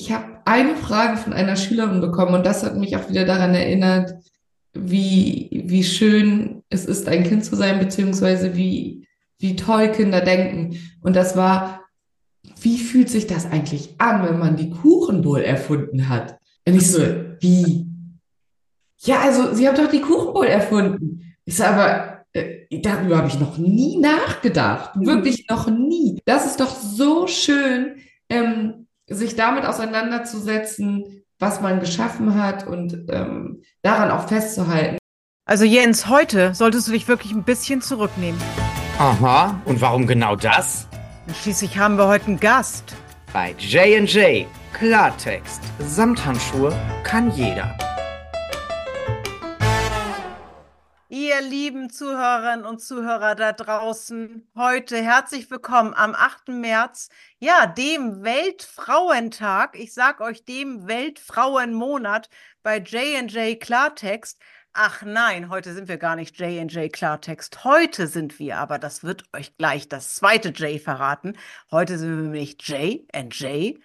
ich habe eine Frage von einer Schülerin bekommen und das hat mich auch wieder daran erinnert, wie schön es ist, ein Kind zu sein, beziehungsweise wie toll Kinder denken. Und das war, wie fühlt sich das eigentlich an, wenn man die Kuchenbowl erfunden hat? Und ich so, wie? Ja, also sie haben doch die Kuchenbowl erfunden. Ich so, aber darüber habe ich noch nie nachgedacht. Wirklich noch nie. Das ist doch so schön, sich damit auseinanderzusetzen, was man geschaffen hat und daran auch festzuhalten. Also Jens, heute solltest du dich wirklich ein bisschen zurücknehmen. Aha, und warum genau das? Schließlich haben wir heute einen Gast. Bei J&J Klartext. Samthandschuhe kann jeder. Ihr lieben Zuhörerinnen und Zuhörer da draußen, heute herzlich willkommen am 8. März, ja, dem Weltfrauentag. Ich sag euch, dem Weltfrauenmonat bei J&J Klartext. Ach nein, heute sind wir gar nicht J&J Klartext. Heute sind wir, aber das wird euch gleich das zweite J verraten. Heute sind wir nämlich J&J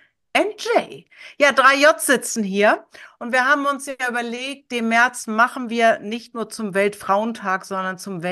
NJ. Ja, 3 J sitzen hier und wir haben uns ja überlegt, den März machen wir nicht nur zum Weltfrauentag, sondern zum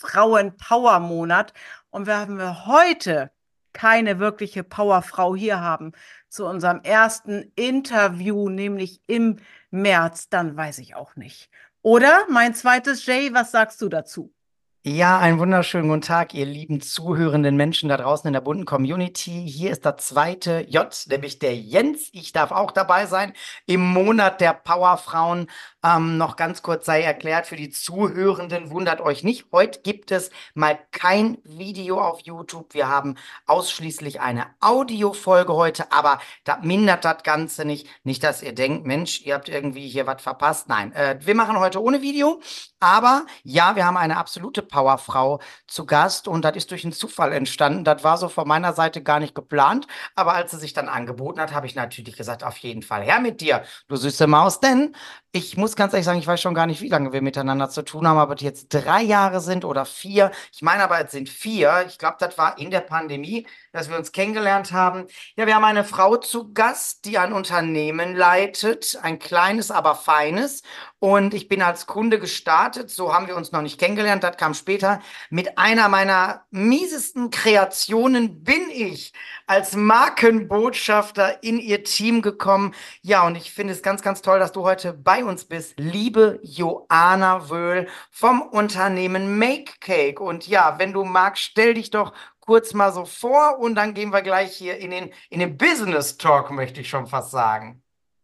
Weltfrauen-Power-Monat. Und wenn wir heute keine wirkliche Powerfrau hier haben zu unserem ersten Interview, nämlich im März, dann weiß ich auch nicht. Oder mein zweites Jay, was sagst du dazu? Ja, einen wunderschönen guten Tag, ihr lieben zuhörenden Menschen da draußen in der bunten Community. Hier ist der zweite J, nämlich der Jens. Ich darf auch dabei sein im Monat der Powerfrauen. Noch ganz kurz sei erklärt für die Zuhörenden, wundert euch nicht. Heute gibt es mal kein Video auf YouTube. Wir haben ausschließlich eine Audiofolge heute, aber das mindert das Ganze nicht. Nicht, dass ihr denkt, Mensch, ihr habt irgendwie hier was verpasst. Nein, wir machen heute ohne Video. Aber ja, wir haben eine absolute Powerfrau zu Gast und das ist durch einen Zufall entstanden. Das war so von meiner Seite gar nicht geplant. Aber als sie sich dann angeboten hat, habe ich natürlich gesagt, auf jeden Fall her mit dir, du süße Maus. Denn ich muss ganz ehrlich sagen, ich weiß schon gar nicht, wie lange wir miteinander zu tun haben, ob es jetzt 3 Jahre sind oder 4. Ich meine aber, es sind 4. Ich glaube, das war in der Pandemie, dass wir uns kennengelernt haben. Ja, wir haben eine Frau zu Gast, die ein Unternehmen leitet, ein kleines, aber feines. Und ich bin als Kunde gestartet, so haben wir uns noch nicht kennengelernt, das kam später. Mit einer meiner miesesten Kreationen bin ich als Markenbotschafter in ihr Team gekommen. Ja, und ich finde es ganz, ganz toll, dass du heute bei uns bist, liebe Joana Wöhl vom Unternehmen Make Cake. Und ja, wenn du magst, stell dich doch kurz mal so vor und dann gehen wir gleich hier in den Business Talk, möchte ich schon fast sagen.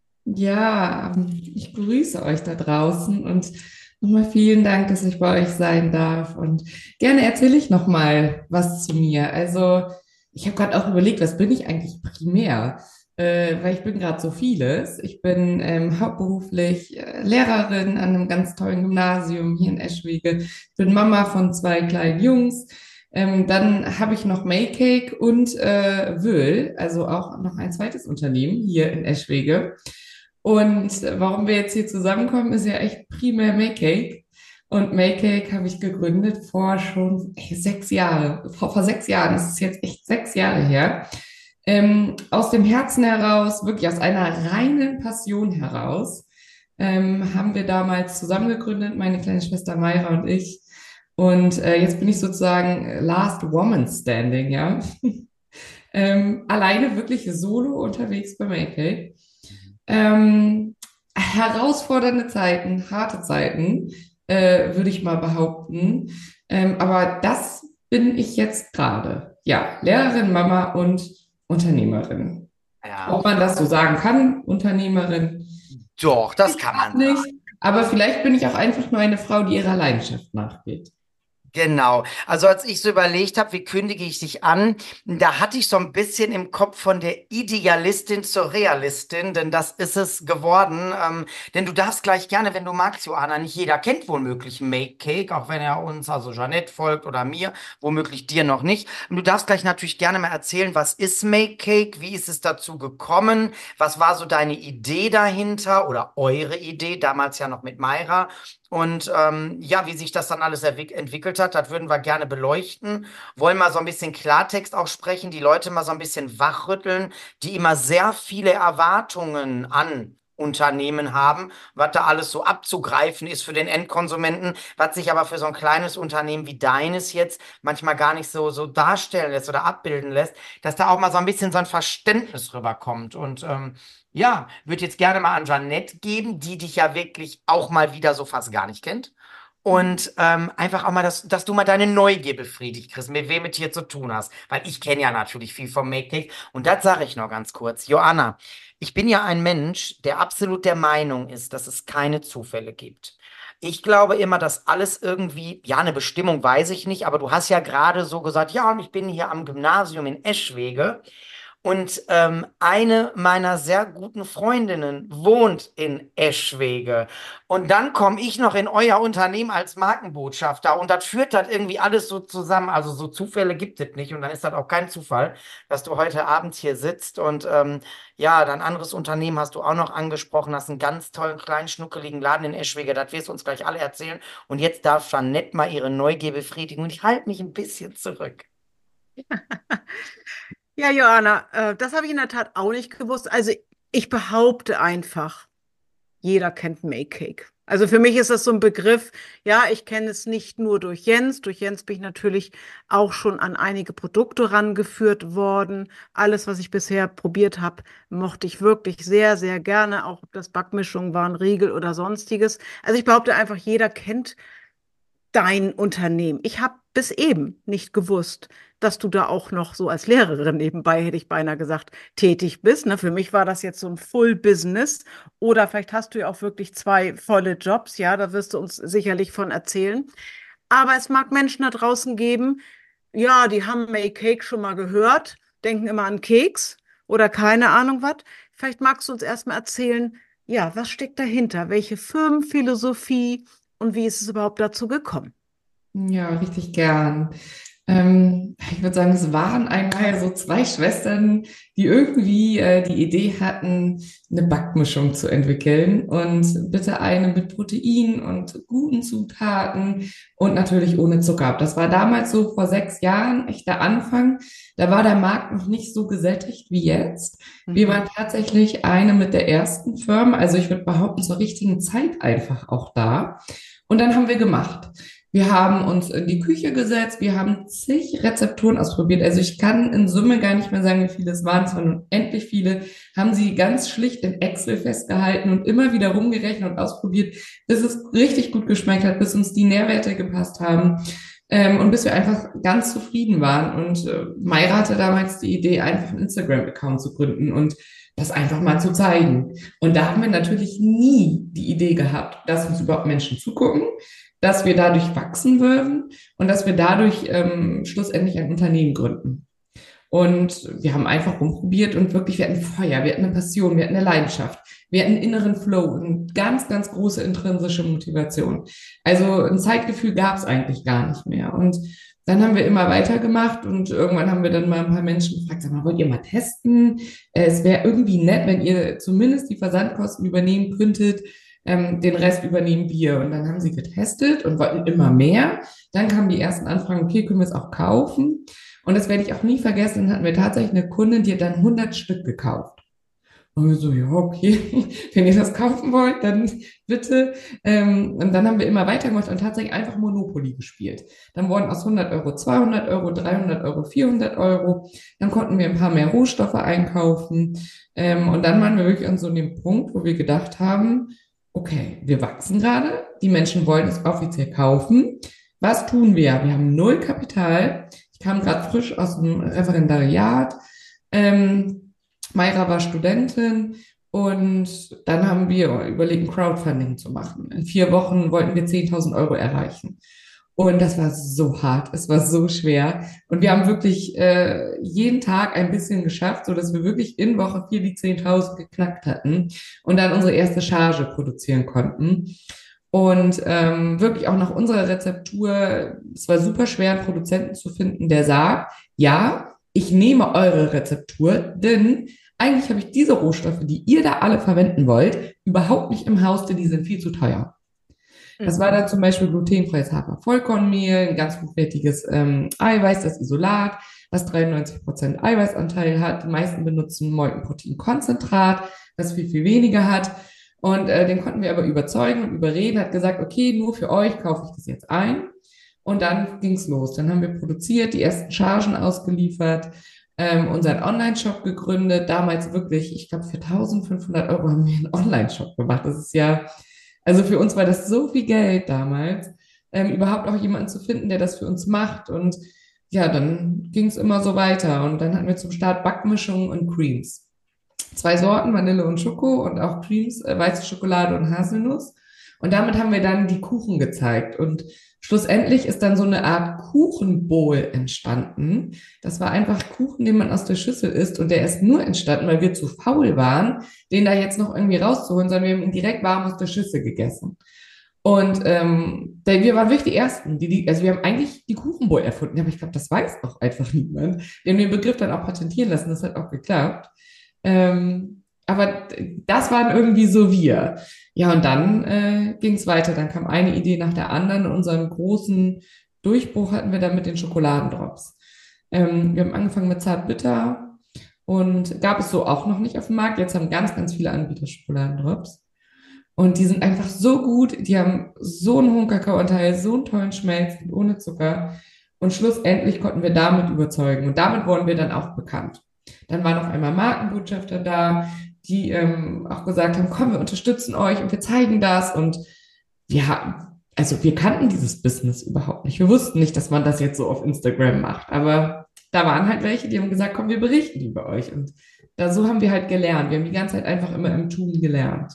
Ja, ich grüße euch da draußen und nochmal vielen Dank, dass ich bei euch sein darf. Und gerne erzähle ich nochmal was zu mir. Also, ich habe gerade auch überlegt, was bin ich eigentlich primär? Weil ich bin gerade so vieles. Ich bin hauptberuflich Lehrerin an einem ganz tollen Gymnasium hier in Eschwege. Ich bin Mama von 2 kleinen Jungs. Dann habe ich noch Maycake und Wöhl, also auch noch ein zweites Unternehmen hier in Eschwege. Und warum wir jetzt hier zusammenkommen, ist ja echt primär Maycake. Und Maycake habe ich gegründet vor schon 6 Jahren. Vor 6 Jahren, das ist jetzt echt 6 Jahre her. Aus dem Herzen heraus, wirklich aus einer reinen Passion heraus, haben wir damals zusammen gegründet, meine kleine Schwester Mayra und ich. Und jetzt bin ich sozusagen Last Woman Standing, ja. Alleine wirklich solo unterwegs bei Maycake. Herausfordernde Zeiten, harte Zeiten, würde ich mal behaupten. Aber das bin ich jetzt gerade. Ja, Lehrerin, Mama und Unternehmerin. Ja, Ob man das so sagen kann, Unternehmerin, doch, das ich kann auch man sagen. nicht. Aber vielleicht bin ich auch einfach nur eine Frau, die ihrer Leidenschaft nachgeht. Genau. Also als ich so überlegt habe, wie kündige ich dich an, da hatte ich so ein bisschen im Kopf von der Idealistin zur Realistin, denn das ist es geworden. Denn du darfst gleich gerne, wenn du magst, Johanna, nicht jeder kennt womöglich Make Cake, auch wenn er uns, also Jeanette folgt oder mir, womöglich dir noch nicht. Und du darfst gleich natürlich gerne mal erzählen, was ist Make Cake, wie ist es dazu gekommen, was war so deine Idee dahinter oder eure Idee, damals ja noch mit Mayra. Und ja, wie sich das dann alles entwickelt hat, das würden wir gerne beleuchten. Wollen mal so ein bisschen Klartext auch sprechen, die Leute mal so ein bisschen wachrütteln, die immer sehr viele Erwartungen an Unternehmen haben, was da alles so abzugreifen ist für den Endkonsumenten, was sich aber für so ein kleines Unternehmen wie deines jetzt manchmal gar nicht so darstellen lässt oder abbilden lässt, dass da auch mal so ein bisschen so ein Verständnis rüberkommt. Und ja, würde jetzt gerne mal an Jeanette geben, die dich ja wirklich auch mal wieder so fast gar nicht kennt. Und einfach auch mal, dass du mal deine Neugier befriedigt kriegst, mit wem du hier zu tun hast. Weil ich kenne ja natürlich viel vom Make-Cake. Und das sage ich noch ganz kurz. Joanna, ich bin ja ein Mensch, der absolut der Meinung ist, dass es keine Zufälle gibt. Ich glaube immer, dass alles irgendwie, ja, eine Bestimmung weiß ich nicht, aber du hast ja gerade so gesagt, ja, und ich bin hier am Gymnasium in Eschwege. Und eine meiner sehr guten Freundinnen wohnt in Eschwege. Und dann komme ich noch in euer Unternehmen als Markenbotschafter. Und das führt das irgendwie alles so zusammen. Also so Zufälle gibt es nicht. Und dann ist das auch kein Zufall, dass du heute Abend hier sitzt. Und ja, dein anderes Unternehmen hast du auch noch angesprochen. Hast einen ganz tollen, kleinen, schnuckeligen Laden in Eschwege. Das wirst du uns gleich alle erzählen. Und jetzt darf Jeanette mal ihre Neugier befriedigen. Und ich halte mich ein bisschen zurück. Ja, Johanna, das habe ich in der Tat auch nicht gewusst. Also ich behaupte einfach, jeder kennt Make-Cake. Also für mich ist das so ein Begriff, ja, ich kenne es nicht nur durch Jens. Durch Jens bin ich natürlich auch schon an einige Produkte rangeführt worden. Alles, was ich bisher probiert habe, mochte ich wirklich sehr, sehr gerne, auch ob das Backmischungen waren, Riegel oder sonstiges. Also ich behaupte einfach, jeder kennt dein Unternehmen. Ich habe bis eben nicht gewusst, dass du da auch noch so als Lehrerin nebenbei, hätte ich beinahe gesagt, tätig bist. Ne? Für mich war das jetzt so ein Full-Business. Oder vielleicht hast du ja auch wirklich zwei volle Jobs. Ja, da wirst du uns sicherlich von erzählen. Aber es mag Menschen da draußen geben, ja, die haben Make Cake schon mal gehört, denken immer an Keks oder keine Ahnung was. Vielleicht magst du uns erstmal erzählen, ja, was steckt dahinter? Welche Firmenphilosophie und wie ist es überhaupt dazu gekommen? Ja, richtig gern. Ich würde sagen, es waren einmal so zwei Schwestern, die irgendwie die Idee hatten, eine Backmischung zu entwickeln und bitte eine mit Protein und guten Zutaten und natürlich ohne Zucker. Das war damals so vor 6 Jahren, echt der Anfang. Da war der Markt noch nicht so gesättigt wie jetzt. Wir Mhm. waren tatsächlich eine mit der ersten Firmen, also ich würde behaupten, zur richtigen Zeit einfach auch da. Und dann haben wir gemacht. Wir haben uns in die Küche gesetzt, wir haben zig Rezepturen ausprobiert. Also ich kann in Summe gar nicht mehr sagen, wie viele es waren. Es waren unendlich viele, haben sie ganz schlicht in Excel festgehalten und immer wieder rumgerechnet und ausprobiert, bis es richtig gut geschmeckt hat, bis uns die Nährwerte gepasst haben. Und bis wir einfach ganz zufrieden waren. Und Mayra hatte damals die Idee, einfach einen Instagram-Account zu gründen und das einfach mal zu zeigen. Und da haben wir natürlich nie die Idee gehabt, dass uns überhaupt Menschen zugucken, dass wir dadurch wachsen würden und dass wir dadurch schlussendlich ein Unternehmen gründen. Und wir haben einfach rumprobiert und wirklich, wir hatten Feuer, wir hatten eine Passion, wir hatten eine Leidenschaft, wir hatten einen inneren Flow und ganz, ganz große intrinsische Motivation. Also ein Zeitgefühl gab es eigentlich gar nicht mehr. Und dann haben wir immer weitergemacht und irgendwann haben wir dann mal ein paar Menschen gefragt, sag mal, wollt ihr mal testen? Es wäre irgendwie nett, wenn ihr zumindest die Versandkosten übernehmen könntet. Den Rest übernehmen wir. Und dann haben sie getestet und wollten immer mehr. Dann kamen die ersten Anfragen, okay, können wir es auch kaufen? Und das werde ich auch nie vergessen. Dann hatten wir tatsächlich eine Kundin, die hat dann 100 Stück gekauft. Und wir so, ja, okay, wenn ihr das kaufen wollt, dann bitte. Und dann haben wir immer weitergemacht und tatsächlich einfach Monopoly gespielt. Dann wurden aus 100 Euro 200 Euro, 300 Euro, 400 Euro. Dann konnten wir ein paar mehr Rohstoffe einkaufen. Und dann waren wir wirklich an so dem Punkt, wo wir gedacht haben, okay, wir wachsen gerade, die Menschen wollen es offiziell kaufen. Was tun wir? Wir haben null Kapital. Ich kam gerade frisch aus dem Referendariat. Mayra war Studentin und dann haben wir überlegt, ein Crowdfunding zu machen. In 4 Wochen wollten wir 10.000 Euro erreichen. Und das war so hart, es war so schwer. Und wir haben wirklich jeden Tag ein bisschen geschafft, so dass wir wirklich in Woche 4 die 10.000 geknackt hatten und dann unsere erste Charge produzieren konnten. Und wirklich auch nach unserer Rezeptur, es war super schwer, einen Produzenten zu finden, der sagt, ja, ich nehme eure Rezeptur, denn eigentlich habe ich diese Rohstoffe, die ihr da alle verwenden wollt, überhaupt nicht im Haus, denn die sind viel zu teuer. Das war dann zum Beispiel glutenfreies Hafer-Vollkornmehl, ein ganz hochwertiges Eiweiß, das Isolat, was 93% Eiweißanteil hat. Die meisten benutzen Molkenproteinkonzentrat, das viel, viel weniger hat. Und den konnten wir aber überzeugen und überreden, hat gesagt, okay, nur für euch kaufe ich das jetzt ein. Und dann ging's los. Dann haben wir produziert, die ersten Chargen ausgeliefert, unseren Online-Shop gegründet. Damals wirklich, ich glaube, für 1.500 € haben wir einen Online-Shop gemacht. Das ist ja, also für uns war das so viel Geld damals, überhaupt auch jemanden zu finden, der das für uns macht. Und ja, dann ging's immer so weiter. Und dann hatten wir zum Start Backmischungen und Creams. 2 Sorten, Vanille und Schoko und auch Creams, weiße Schokolade und Haselnuss. Und damit haben wir dann die Kuchen gezeigt. Und schlussendlich ist dann so eine Art Kuchenbowl entstanden. Das war einfach Kuchen, den man aus der Schüssel isst. Und der ist nur entstanden, weil wir zu faul waren, den da jetzt noch irgendwie rauszuholen, sondern wir haben ihn direkt warm aus der Schüssel gegessen. Und wir waren wirklich die Ersten, also wir haben eigentlich die Kuchenbowl erfunden. Aber ich glaube, das weiß auch einfach niemand. Wir haben den Begriff dann auch patentieren lassen. Das hat auch geklappt. Aber das waren irgendwie so wir. Ja, und dann ging es weiter. Dann kam eine Idee nach der anderen. Unseren großen Durchbruch hatten wir dann mit den Schokoladendrops. Wir haben angefangen mit Zartbitter und gab es so auch noch nicht auf dem Markt. Jetzt haben ganz, ganz viele Anbieter Schokoladendrops. Und die sind einfach so gut. Die haben so einen hohen Kakaoanteil, so einen tollen Schmelz, ohne Zucker. Und schlussendlich konnten wir damit überzeugen. Und damit wurden wir dann auch bekannt. Dann waren auf einmal Markenbotschafter da, die auch gesagt haben, komm, wir unterstützen euch und wir zeigen das. Und also wir kannten dieses Business überhaupt nicht. Wir wussten nicht, dass man das jetzt so auf Instagram macht. Aber da waren halt welche, die haben gesagt, komm, wir berichten über euch. Und so haben wir halt gelernt. Wir haben die ganze Zeit einfach immer im Tun gelernt.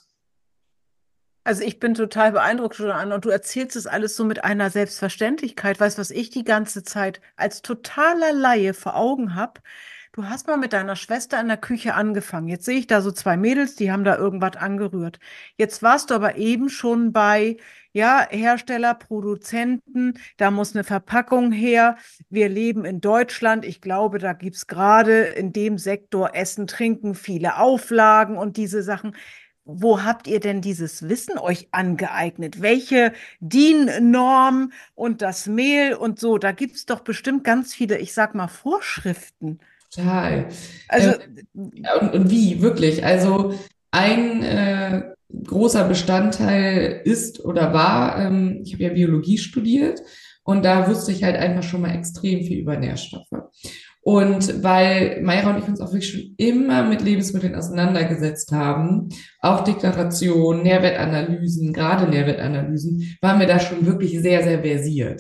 Also ich bin total beeindruckt, Joanna, und du erzählst es alles so mit einer Selbstverständlichkeit. Weißt du, was ich die ganze Zeit als totaler Laie vor Augen habe? Du hast mal mit deiner Schwester in der Küche angefangen. Jetzt sehe ich da so 2 Mädels, die haben da irgendwas angerührt. Jetzt warst du aber eben schon bei, ja, Hersteller, Produzenten, da muss eine Verpackung her. Wir leben in Deutschland. Ich glaube, da gibt's gerade in dem Sektor Essen, Trinken, viele Auflagen und diese Sachen. Wo habt ihr denn dieses Wissen euch angeeignet? Welche DIN-Norm und das Mehl und so? Da gibt's doch bestimmt ganz viele, ich sag mal, Vorschriften. Total. Also, Und wie, wirklich? Also ein großer Bestandteil ist oder war, ich habe ja Biologie studiert und da wusste ich halt einfach schon mal extrem viel über Nährstoffe. Und weil Mayra und ich uns auch wirklich schon immer mit Lebensmitteln auseinandergesetzt haben, auch Deklarationen, Nährwertanalysen, gerade Nährwertanalysen, waren wir da schon wirklich sehr, sehr versiert.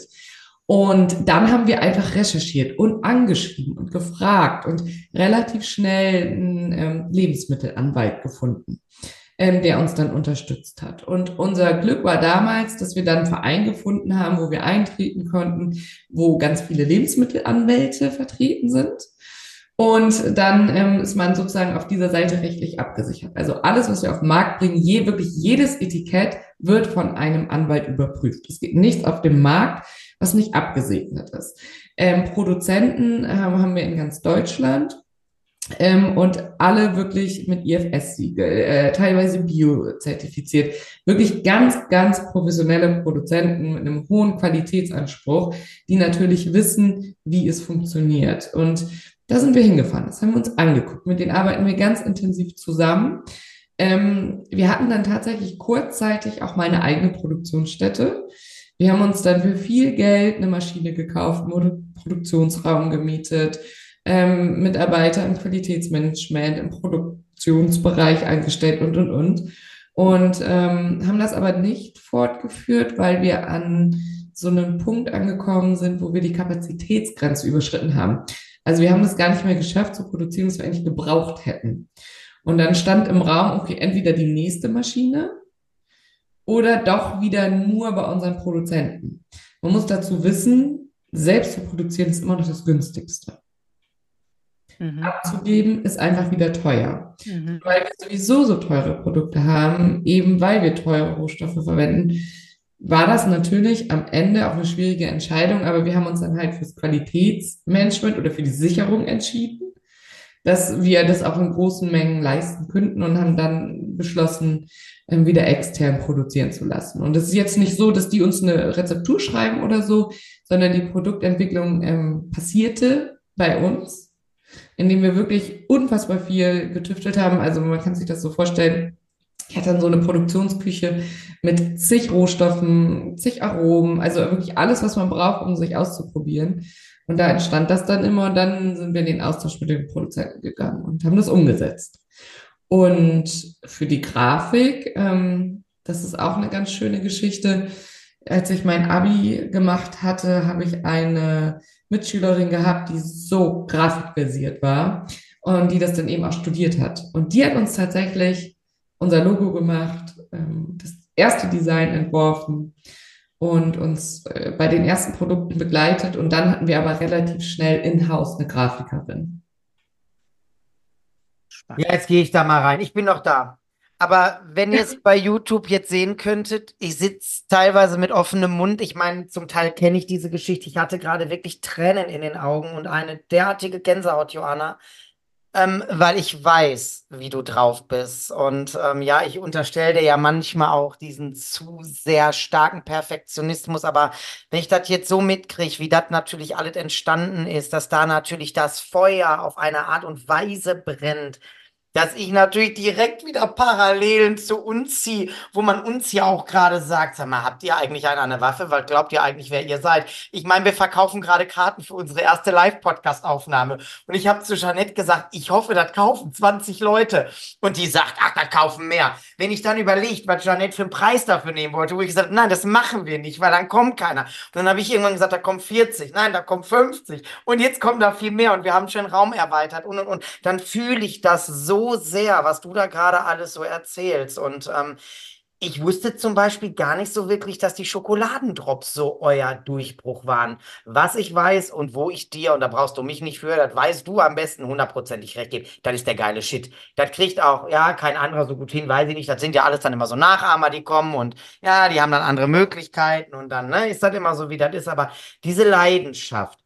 Und dann haben wir einfach recherchiert und angeschrieben und gefragt und relativ schnell einen Lebensmittelanwalt gefunden, der uns dann unterstützt hat. Und unser Glück war damals, dass wir dann einen Verein gefunden haben, wo wir eintreten konnten, wo ganz viele Lebensmittelanwälte vertreten sind. Und dann ist man sozusagen auf dieser Seite rechtlich abgesichert. Also alles, was wir auf den Markt bringen, wirklich jedes Etikett wird von einem Anwalt überprüft. Es gibt nichts auf dem Markt, was nicht abgesegnet ist. Produzenten haben wir in ganz Deutschland und alle wirklich mit IFS-Siegel, teilweise bio-zertifiziert. Wirklich ganz, ganz professionelle Produzenten mit einem hohen Qualitätsanspruch, die natürlich wissen, wie es funktioniert. Und da sind wir hingefahren, das haben wir uns angeguckt. Mit denen arbeiten wir ganz intensiv zusammen. Wir hatten dann tatsächlich kurzzeitig auch mal eine eigene Produktionsstätte. Wir haben uns dann für viel Geld eine Maschine gekauft, einen Produktionsraum gemietet, Mitarbeiter im Qualitätsmanagement, im Produktionsbereich eingestellt und. Und haben das aber nicht fortgeführt, weil wir an so einem Punkt angekommen sind, wo wir die Kapazitätsgrenze überschritten haben. Also wir haben das gar nicht mehr geschafft zu produzieren, was wir eigentlich gebraucht hätten. Und dann stand im Raum, okay, entweder die nächste Maschine oder doch wieder nur bei unseren Produzenten. Man muss dazu wissen, selbst zu produzieren ist immer noch das günstigste. Abzugeben ist einfach wieder teuer. Weil wir sowieso so teure Produkte haben, eben weil wir teure Rohstoffe verwenden, war das natürlich am Ende auch eine schwierige Entscheidung, aber wir haben uns dann halt fürs Qualitätsmanagement oder für die Sicherung entschieden, dass wir das auch in großen Mengen leisten könnten und haben dann beschlossen, wieder extern produzieren zu lassen. Und es ist jetzt nicht so, dass die uns eine Rezeptur schreiben oder so, sondern die Produktentwicklung passierte bei uns, indem wir wirklich unfassbar viel getüftelt haben. Also man kann sich das so vorstellen, ich hatte dann so eine Produktionsküche mit zig Rohstoffen, zig Aromen, also wirklich alles, was man braucht, um sich auszuprobieren. Und da entstand das dann immer und dann sind wir in den Austausch mit den Produzenten gegangen und haben das umgesetzt. Und für die Grafik, das ist auch eine ganz schöne Geschichte. Als ich mein Abi gemacht hatte, habe ich eine Mitschülerin gehabt, die so grafikversiert war und die das dann eben auch studiert hat. Und die hat uns tatsächlich unser Logo gemacht, das erste Design entworfen und uns bei den ersten Produkten begleitet. Und dann hatten wir aber relativ schnell in-house eine Grafikerin. Ja, jetzt gehe ich da mal rein. Ich bin noch da. Aber wenn ihr es bei YouTube jetzt sehen könntet, ich sitze teilweise mit offenem Mund. Ich meine, zum Teil kenne ich diese Geschichte. Ich hatte gerade wirklich Tränen in den Augen und eine derartige Gänsehaut, Joanna, weil ich weiß, wie du drauf bist. Und ja, ich unterstelle dir ja manchmal auch diesen zu sehr starken Perfektionismus. Aber wenn ich das jetzt so mitkriege, wie das natürlich alles entstanden ist, dass da natürlich das Feuer auf eine Art und Weise brennt, dass ich natürlich direkt wieder Parallelen zu uns ziehe, wo man uns ja auch gerade sagt, sag mal, habt ihr eigentlich eine Waffe? Weil glaubt ihr eigentlich, wer ihr seid? Ich meine, wir verkaufen gerade Karten für unsere erste Live-Podcast-Aufnahme. Und ich habe zu Jeanette gesagt, ich hoffe, das kaufen 20 Leute. Und die sagt, ach, da kaufen mehr. Wenn ich dann überlegt, was Jeanette für einen Preis dafür nehmen wollte, wo ich gesagt, nein, das machen wir nicht, weil dann kommt keiner. Und dann habe ich irgendwann gesagt, da kommen 40, nein, da kommen 50. Und jetzt kommen da viel mehr und wir haben schon Raum erweitert und. Dann fühle ich das so sehr, was du da gerade alles so erzählst. Und ich wusste zum Beispiel gar nicht so wirklich, dass die Schokoladendrops so euer Durchbruch waren. Was ich weiß und wo ich dir, und da brauchst du mich nicht für, das weißt du am besten hundertprozentig recht geben, das ist der geile Shit. Das kriegt auch, ja, kein anderer so gut hin, weiß ich nicht. Das sind ja alles dann immer so Nachahmer, die kommen und ja, die haben dann andere Möglichkeiten und dann, ne, ist das immer so, wie das ist. Aber diese Leidenschaft,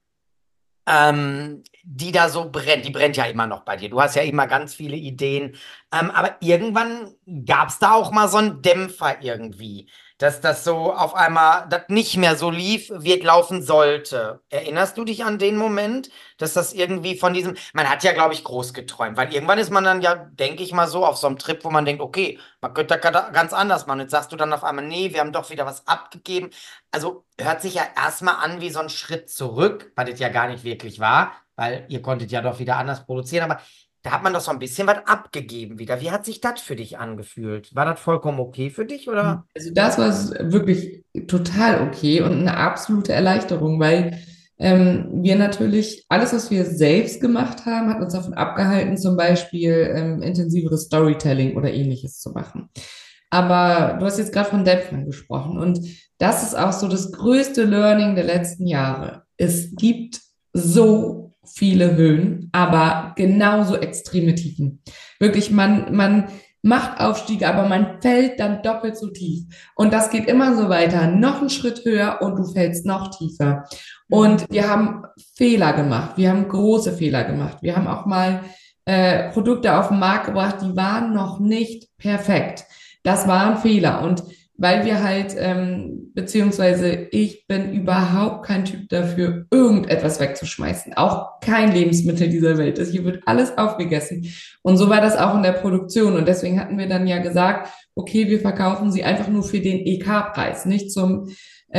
die da so brennt, die brennt ja immer noch bei dir. Du hast ja immer ganz viele Ideen. Aber irgendwann gab es da auch mal so einen Dämpfer irgendwie, dass das so auf einmal das nicht mehr so lief, wie es laufen sollte. Erinnerst du dich an den Moment, dass das irgendwie von diesem, man hat ja, glaube ich, groß geträumt, weil irgendwann ist man dann ja, denke ich mal so, auf so einem Trip, wo man denkt, okay, man könnte da ganz anders machen. Jetzt sagst du dann auf einmal, nee, wir haben doch wieder was abgegeben. Also hört sich ja erstmal an wie so ein Schritt zurück, weil das ja gar nicht wirklich war, weil ihr konntet ja doch wieder anders produzieren, aber da hat man doch so ein bisschen was abgegeben wieder. Wie hat sich das für dich angefühlt? War das vollkommen okay für dich, oder? Also das war wirklich total okay und eine absolute Erleichterung, weil wir natürlich alles, was wir selbst gemacht haben, hat uns davon abgehalten, zum Beispiel intensiveres Storytelling oder ähnliches zu machen. Aber du hast jetzt gerade von Dämpfern gesprochen und das ist auch so das größte Learning der letzten Jahre. Es gibt so viele Höhen, aber genauso extreme Tiefen. Wirklich, man macht Aufstiege, aber man fällt dann doppelt so tief. Und das geht immer so weiter, noch einen Schritt höher und du fällst noch tiefer. Und wir haben Fehler gemacht, wir haben große Fehler gemacht. Wir haben auch mal Produkte auf den Markt gebracht, die waren noch nicht perfekt. Das war ein Fehler. Und weil wir halt, beziehungsweise ich bin überhaupt kein Typ dafür, irgendetwas wegzuschmeißen. Auch kein Lebensmittel dieser Welt. Also hier wird alles aufgegessen. Und so war das auch in der Produktion. Und deswegen hatten wir dann ja gesagt, okay, wir verkaufen sie einfach nur für den EK-Preis, nicht zum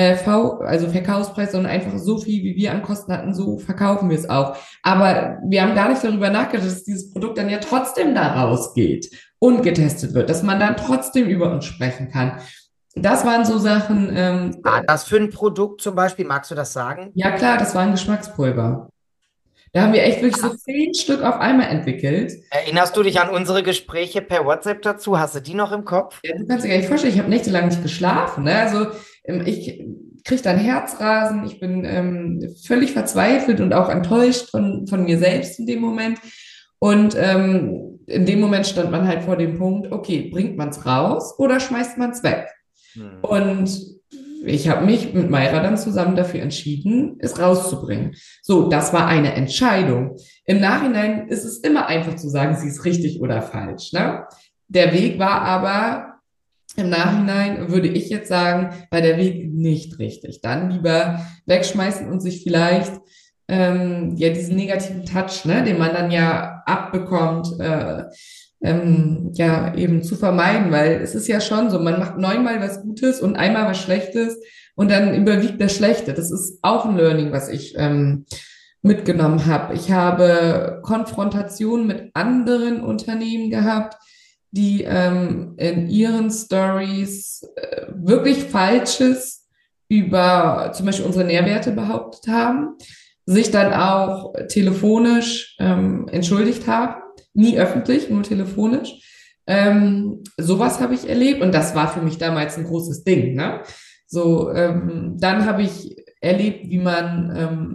also Verkaufspreis, sondern einfach so viel, wie wir an Kosten hatten, so verkaufen wir es auch. Aber wir haben gar nicht darüber nachgedacht, dass dieses Produkt dann ja trotzdem da rausgeht und getestet wird, dass man dann trotzdem über uns sprechen kann. Das waren so Sachen. Das für ein Produkt zum Beispiel, magst du das sagen? Ja klar, das war ein Geschmackspulver. Da haben wir echt wirklich so 10 Stück auf einmal entwickelt. Erinnerst du dich an unsere Gespräche per WhatsApp dazu? Hast du die noch im Kopf? Ja, du kannst dir gar nicht vorstellen, ich habe nächtelang nicht geschlafen. Ne? Also ich kriege dann Herzrasen, ich bin völlig verzweifelt und auch enttäuscht von mir selbst in dem Moment. Und in dem Moment stand man halt vor dem Punkt, okay, bringt man es raus oder schmeißt man es weg? Und ich habe mich mit Mayra dann zusammen dafür entschieden, es rauszubringen. So, das war eine Entscheidung. Im Nachhinein ist es immer einfach zu sagen, sie ist richtig oder falsch. Ne? Der Weg war aber im Nachhinein, würde ich jetzt sagen, war der Weg nicht richtig. Dann lieber wegschmeißen und sich vielleicht ja diesen negativen Touch, ne, den man dann ja abbekommt, ja eben zu vermeiden, weil es ist ja schon so, man macht 9-mal was Gutes und einmal was Schlechtes und dann überwiegt das Schlechte. Das ist auch ein Learning, was ich mitgenommen habe. Ich habe Konfrontationen mit anderen Unternehmen gehabt, die in ihren Stories wirklich Falsches über zum Beispiel unsere Nährwerte behauptet haben, sich dann auch telefonisch entschuldigt haben, nie öffentlich, nur telefonisch. Sowas habe ich erlebt und das war für mich damals ein großes Ding. Ne? So, dann habe ich erlebt, wie man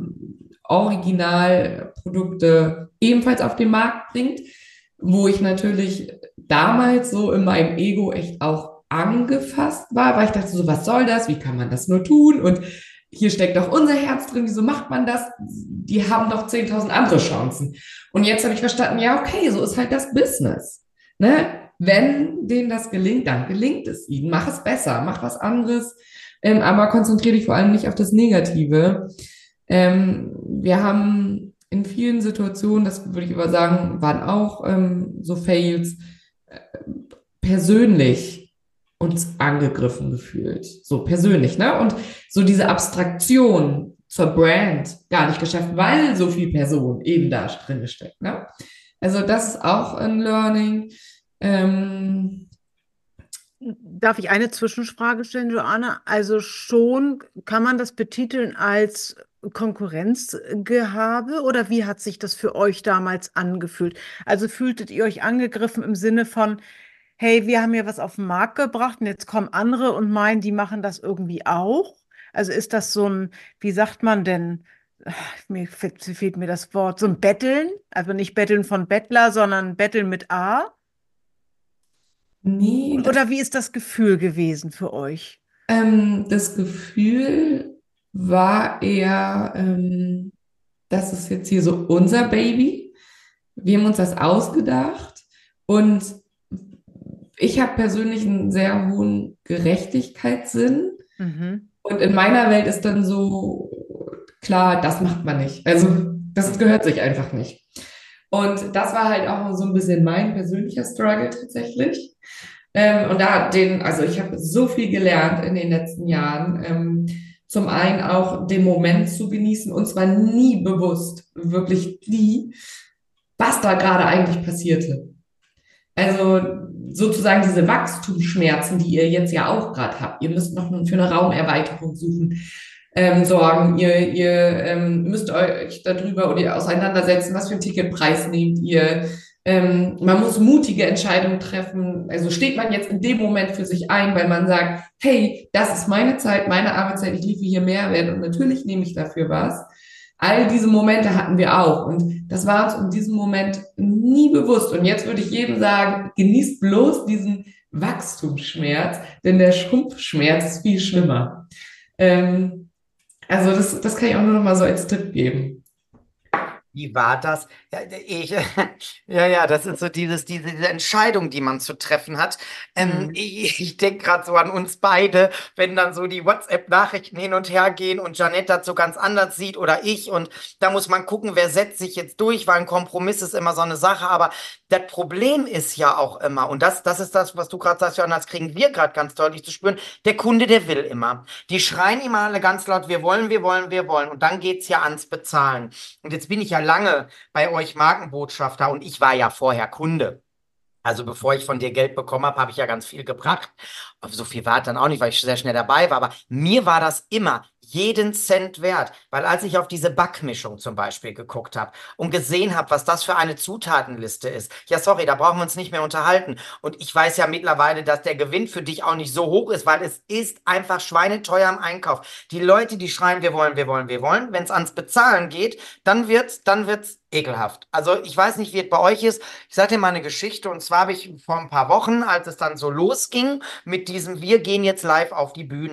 Originalprodukte ebenfalls auf den Markt bringt, wo ich natürlich damals so in meinem Ego echt auch angefasst war, weil ich dachte so, was soll das? Wie kann man das nur tun? Und hier steckt doch unser Herz drin, wieso macht man das? Die haben doch 10.000 andere Chancen. Und jetzt habe ich verstanden, ja, okay, so ist halt das Business. Ne? Wenn denen das gelingt, dann gelingt es ihnen. Mach es besser, mach was anderes, aber konzentriere dich vor allem nicht auf das Negative. Wir haben in vielen Situationen, das würde ich aber sagen, waren auch so Fails, persönlich uns angegriffen gefühlt. So persönlich, ne? Und so diese Abstraktion zur Brand gar nicht geschafft, weil so viel Person eben da drin steckt, ne? Also das ist auch ein Learning. Darf ich eine Zwischenfrage stellen, Joanna? Also schon kann man das betiteln als Konkurrenzgehabe oder wie hat sich das für euch damals angefühlt? Also fühltet ihr euch angegriffen im Sinne von, hey, wir haben hier was auf den Markt gebracht und jetzt kommen andere und meinen, die machen das irgendwie auch? Also ist das so ein, wie sagt man denn, fehlt mir das Wort, so ein Betteln? Also nicht Betteln von Bettler, sondern Betteln mit A? Nee, Oder wie ist das Gefühl gewesen für euch? das Gefühl war eher, das ist jetzt hier so unser Baby. Wir haben uns das ausgedacht und ich habe persönlich einen sehr hohen Gerechtigkeitssinn. Mhm. Und in meiner Welt ist dann so klar, das macht man nicht. Also das gehört sich einfach nicht. Und das war halt auch so ein bisschen mein persönlicher Struggle tatsächlich. Und also ich habe so viel gelernt in den letzten Jahren. Zum einen auch den Moment zu genießen und zwar nie bewusst, wirklich nie, was da gerade eigentlich passierte. Also sozusagen diese Wachstumsschmerzen, die ihr jetzt ja auch gerade habt. Ihr müsst noch für eine Raumerweiterung sorgen. Ihr müsst euch darüber oder auseinandersetzen, was für einen Ticketpreis nehmt ihr. Man muss mutige Entscheidungen treffen. Also steht man jetzt in dem Moment für sich ein, weil man sagt, hey, das ist meine Zeit, meine Arbeitszeit, ich liefere hier Mehrwert und natürlich nehme ich dafür was. All diese Momente hatten wir auch und das war uns in diesem Moment nie bewusst. Und jetzt würde ich jedem sagen, genießt bloß diesen Wachstumsschmerz, denn der Schrumpfschmerz ist viel schlimmer. Also das kann ich auch nur noch mal so als Tipp geben. Wie war das? Ja, ja, das ist so diese Entscheidung, die man zu treffen hat. Mhm. Ich denke gerade so an uns beide, wenn dann so die WhatsApp-Nachrichten hin und her gehen und Janette das so ganz anders sieht oder ich. Und da muss man gucken, wer setzt sich jetzt durch, weil ein Kompromiss ist immer so eine Sache. Aber das Problem ist ja auch immer, und das ist das, was du gerade sagst, Johanna, das kriegen wir gerade ganz deutlich zu spüren, der Kunde, der will immer. Die schreien immer alle ganz laut, wir wollen, wir wollen, wir wollen. Und dann geht's ja ans Bezahlen. Und jetzt bin ich ja lange bei euch Markenbotschafter und ich war ja vorher Kunde. Also bevor ich von dir Geld bekommen habe, habe ich ja ganz viel gebracht. Aber so viel war es dann auch nicht, weil ich sehr schnell dabei war. Aber mir war das immer jeden Cent wert. Weil als ich auf diese Backmischung zum Beispiel geguckt habe und gesehen habe, was das für eine Zutatenliste ist, ja sorry, da brauchen wir uns nicht mehr unterhalten. Und ich weiß ja mittlerweile, dass der Gewinn für dich auch nicht so hoch ist, weil es ist einfach schweineteuer im Einkauf. Die Leute, die schreien, wir wollen, wir wollen, wir wollen, wenn es ans Bezahlen geht, dann wird's ekelhaft. Also ich weiß nicht, wie es bei euch ist. Ich sage dir mal eine Geschichte und zwar habe ich vor ein paar Wochen, als es dann so losging mit diesem Wir gehen jetzt live auf die Bühne,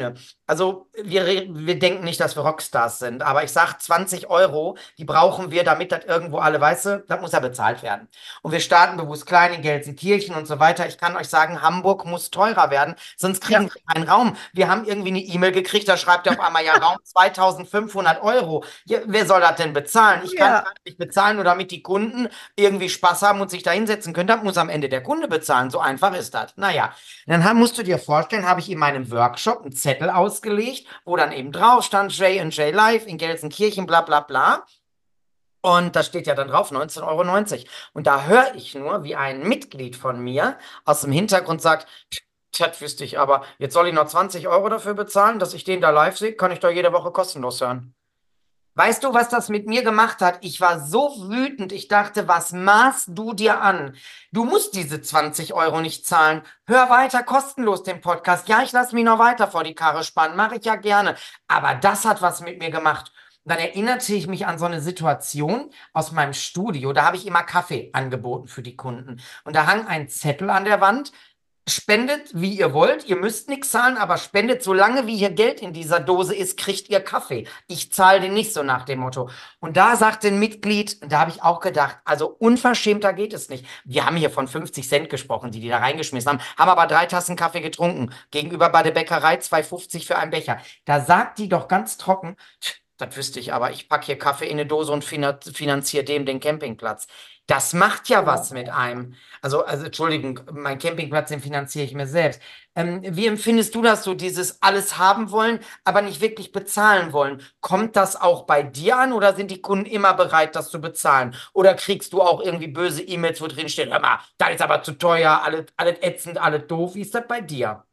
Also wir denken nicht, dass wir Rockstars sind, aber ich sag 20 Euro, die brauchen wir, damit das irgendwo alle, weißt du, das muss ja bezahlt werden. Und wir starten bewusst klein in Gelsenkirchen und so weiter. Ich kann euch sagen, Hamburg muss teurer werden, sonst kriegen Ja. wir keinen Raum. Wir haben irgendwie eine E-Mail gekriegt, da schreibt er auf einmal, ja, Raum 2500 Euro. Ja, wer soll das denn bezahlen? Ich kann Ja. gar nicht bezahlen, nur damit die Kunden irgendwie Spaß haben und sich da hinsetzen können. Das muss am Ende der Kunde bezahlen. So einfach ist das. Naja, musst du dir vorstellen, habe ich in meinem Workshop einen Zettel ausgelegt, wo dann eben drauf stand J&J Live in Gelsenkirchen, bla bla bla. Und da steht ja dann drauf 19,90 Euro. Und da höre ich nur, wie ein Mitglied von mir aus dem Hintergrund sagt, das wüsste ich, aber jetzt soll ich noch 20 Euro dafür bezahlen, dass ich den da live sehe, kann ich doch jede Woche kostenlos hören. Weißt du, was das mit mir gemacht hat? Ich war so wütend. Ich dachte, was maßt du dir an? Du musst diese 20 Euro nicht zahlen. Hör weiter kostenlos den Podcast. Ja, ich lasse mich noch weiter vor die Karre spannen. Mache ich ja gerne. Aber das hat was mit mir gemacht. Und dann erinnerte ich mich an so eine Situation aus meinem Studio. Da habe ich immer Kaffee angeboten für die Kunden. Und da hang ein Zettel an der Wand. Spendet, wie ihr wollt. Ihr müsst nichts zahlen, aber spendet, solange wie hier Geld in dieser Dose ist, kriegt ihr Kaffee. Ich zahle den nicht, so nach dem Motto. Und da sagt ein Mitglied, da habe ich auch gedacht, also unverschämter geht es nicht. Wir haben hier von 50 Cent gesprochen, die da reingeschmissen haben aber 3 Tassen Kaffee getrunken. Gegenüber bei der Bäckerei 2,50 für einen Becher. Da sagt die doch ganz trocken, das wüsste ich, aber ich packe hier Kaffee in eine Dose und finanziere dem den Campingplatz. Das macht ja was mit einem. Also Entschuldigung, mein Campingplatz, den finanziere ich mir selbst. Wie empfindest du das so, dieses alles haben wollen, aber nicht wirklich bezahlen wollen? Kommt das auch bei dir an oder sind die Kunden immer bereit, das zu bezahlen? Oder kriegst du auch irgendwie böse E-Mails, wo drin steht, hör mal, das ist aber zu teuer, alles ätzend, alles doof. Wie ist das bei dir?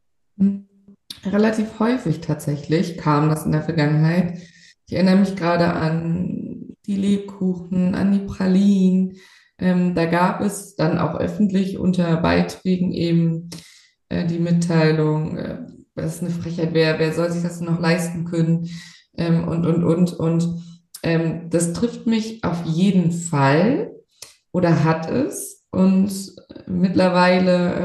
Relativ häufig tatsächlich kam das in der Vergangenheit. Ich erinnere mich gerade an die Lebkuchen, an die Pralinen. Da gab es dann auch öffentlich unter Beiträgen eben die Mitteilung, das ist eine Frechheit, wer soll sich das noch leisten können? Das trifft mich auf jeden Fall oder hat es. Und mittlerweile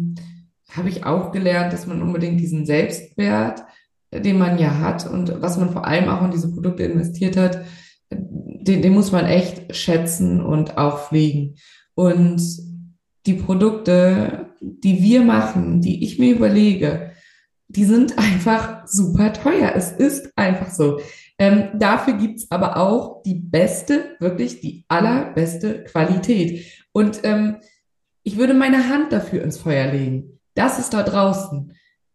habe ich auch gelernt, dass man unbedingt diesen Selbstwert, den man ja hat und was man vor allem auch in diese Produkte investiert hat, den muss man echt schätzen und auch pflegen. Und die Produkte, die wir machen, die ich mir überlege, die sind einfach super teuer. Es ist einfach so. Dafür gibt's aber auch die beste, wirklich die allerbeste Qualität. Und ich würde meine Hand dafür ins Feuer legen. Das ist da draußen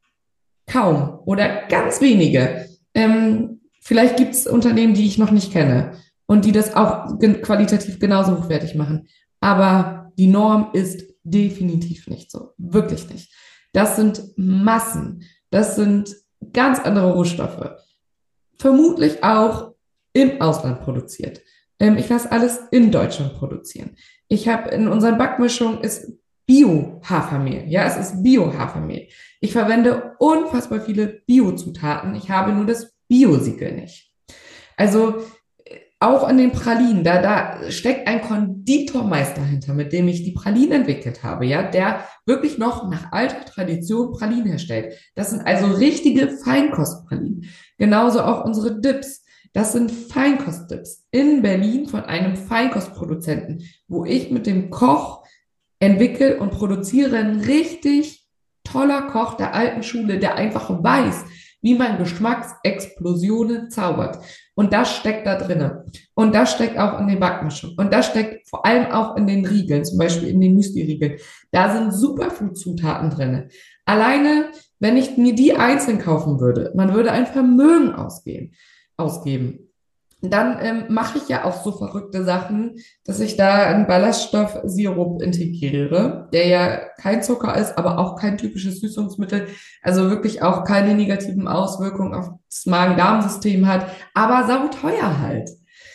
kaum oder ganz wenige. Vielleicht gibt es Unternehmen, die ich noch nicht kenne und die das auch qualitativ genauso hochwertig machen. Aber die Norm ist definitiv nicht so. Wirklich nicht. Das sind Massen. Das sind ganz andere Rohstoffe. Vermutlich auch im Ausland produziert. Ich lasse alles in Deutschland produzieren. Ich habe in unseren Backmischungen ist Bio-Hafermehl. Ja, es ist Bio-Hafermehl. Ich verwende unfassbar viele Bio-Zutaten. Ich habe nur das Bio-Siegel nicht. Also auch in den Pralinen, da steckt ein Konditormeister hinter, mit dem ich die Pralinen entwickelt habe, ja, der wirklich noch nach alter Tradition Pralinen herstellt. Das sind also richtige Feinkostpralinen. Genauso auch unsere Dips. Das sind Feinkostdips in Berlin von einem Feinkostproduzenten, wo ich mit dem Koch entwickle und produziere ein richtig toller Koch der alten Schule, der einfach weiß, wie man Geschmacksexplosionen zaubert. Und das steckt da drinnen. Und das steckt auch in den Backmischungen. Und das steckt vor allem auch in den Riegeln, zum Beispiel in den Müsli-Riegeln. Da sind Superfood-Zutaten drin. Alleine, wenn ich mir die einzeln kaufen würde, man würde ein Vermögen ausgeben. Dann mache ich ja auch so verrückte Sachen, dass ich da einen Ballaststoffsirup integriere, der ja kein Zucker ist, aber auch kein typisches Süßungsmittel, also wirklich auch keine negativen Auswirkungen auf das Magen-Darm-System hat, aber sauteuer halt.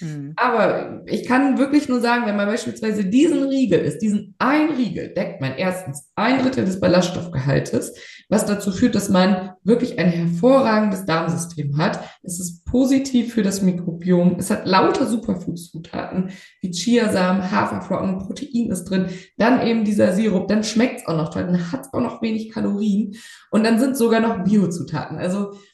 Aber ich kann wirklich nur sagen, wenn man beispielsweise diesen Riegel isst, diesen ein Riegel, deckt man erstens 1/3 des Ballaststoffgehaltes, was dazu führt, dass man wirklich ein hervorragendes Darmsystem hat. Es ist positiv für das Mikrobiom. Es hat lauter Superfood-Zutaten wie Chiasamen, Haferflocken, Protein ist drin. Dann eben dieser Sirup, dann schmeckt es auch noch toll, dann hat es auch noch wenig Kalorien und dann sind sogar noch Biozutaten. Also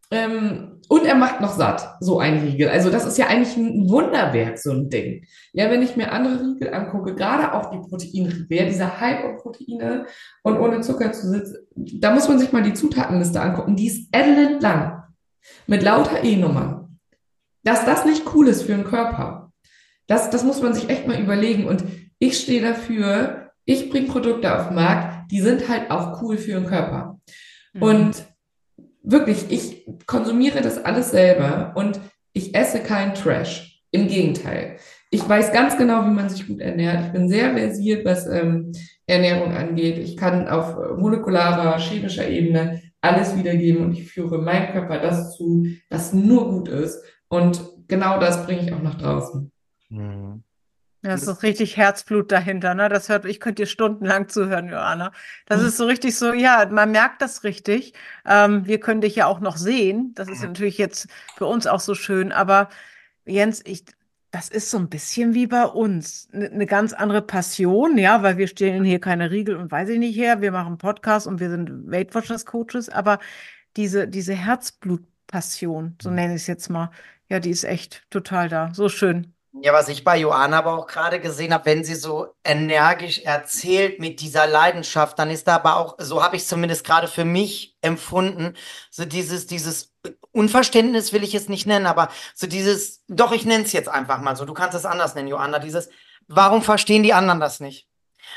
Und er macht noch satt, so ein Riegel. Also das ist ja eigentlich ein Wunderwerk, so ein Ding. Ja, wenn ich mir andere Riegel angucke, gerade auch die Proteinriegel, ja, dieser Hype auf Proteine und ohne Zucker zu sitzen, da muss man sich mal die Zutatenliste angucken. Die ist ellenlang mit lauter E-Nummern. Dass das nicht cool ist für den Körper, das muss man sich echt mal überlegen. Und ich stehe dafür, ich bringe Produkte auf den Markt, die sind halt auch cool für den Körper. Und wirklich, ich konsumiere das alles selber und ich esse keinen Trash. Im Gegenteil. Ich weiß ganz genau, wie man sich gut ernährt. Ich bin sehr versiert, was Ernährung angeht. Ich kann auf molekularer, chemischer Ebene alles wiedergeben und ich führe meinem Körper das zu, was nur gut ist. Und genau das bringe ich auch nach draußen. Mhm. Ja, es ist richtig Herzblut dahinter, ne? Ich könnte dir stundenlang zuhören, Johanna. Das ist so richtig so, ja, man merkt das richtig. Wir können dich ja auch noch sehen. Das ist ja natürlich jetzt für uns auch so schön. Aber Jens, das ist so ein bisschen wie bei uns. Eine ganz andere Passion, ja, weil wir stellen hier keine Riegel und weiß ich nicht her. Wir machen Podcasts und wir sind Weight Watchers Coaches. Aber diese Herzblutpassion, so nenne ich es jetzt mal, ja, die ist echt total da. So schön. Ja, was ich bei Joanna aber auch gerade gesehen habe, wenn sie so energisch erzählt mit dieser Leidenschaft, dann ist da aber auch, so habe ich es zumindest gerade für mich empfunden, so dieses Unverständnis will ich es nicht nennen, aber so dieses, doch, ich nenne es jetzt einfach mal so, du kannst es anders nennen, Joanna, warum verstehen die anderen das nicht?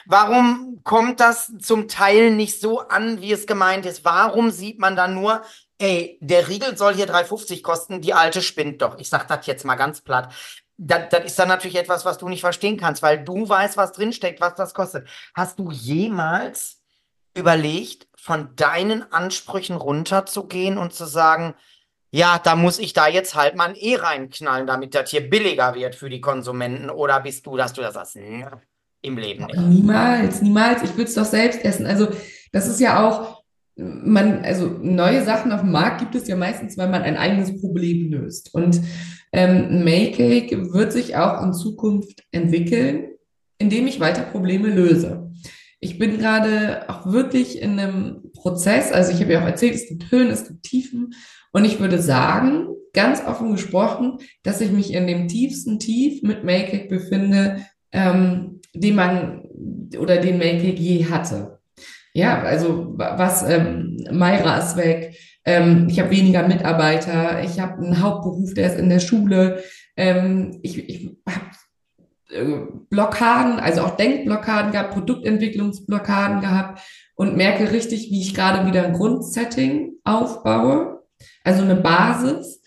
Warum kommt das zum Teil nicht so an, wie es gemeint ist? Warum sieht man dann nur, ey, der Riegel soll hier 3,50 kosten, die Alte spinnt doch. Ich sag das jetzt mal ganz platt. Das ist dann natürlich etwas, was du nicht verstehen kannst, weil du weißt, was drinsteckt, was das kostet. Hast du jemals überlegt, von deinen Ansprüchen runterzugehen und zu sagen, ja, da muss ich da jetzt halt mal ein E reinknallen, damit das hier billiger wird für die Konsumenten? Oder bist du, dass du das sagst, nee, im Leben nicht? Niemals, niemals. Ich würde es doch selbst essen. Also, das ist ja auch, also neue Sachen auf dem Markt gibt es ja meistens, weil man ein eigenes Problem löst. Und Maycake wird sich auch in Zukunft entwickeln, indem ich weiter Probleme löse. Ich bin gerade auch wirklich in einem Prozess, also ich habe ja auch erzählt, es gibt Höhen, es gibt Tiefen. Und ich würde sagen, ganz offen gesprochen, dass ich mich in dem tiefsten Tief mit Maycake befinde, den man oder den Make je hatte. Ja, also was, Mayra ist weg, ich habe weniger Mitarbeiter, ich habe einen Hauptberuf, der ist in der Schule, ich habe Blockaden, also auch Denkblockaden gehabt, Produktentwicklungsblockaden gehabt und merke richtig, wie ich gerade wieder ein Grundsetting aufbaue, also eine Basis.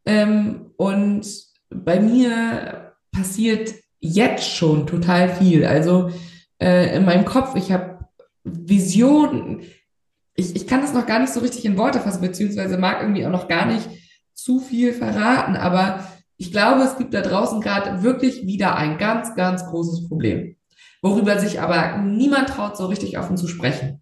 Und bei mir passiert jetzt schon total viel. Also in meinem Kopf, ich habe Visionen. Ich kann das noch gar nicht so richtig in Worte fassen, beziehungsweise mag irgendwie auch noch gar nicht zu viel verraten, aber ich glaube, es gibt da draußen gerade wirklich wieder ein ganz, ganz großes Problem, worüber sich aber niemand traut, so richtig offen zu sprechen.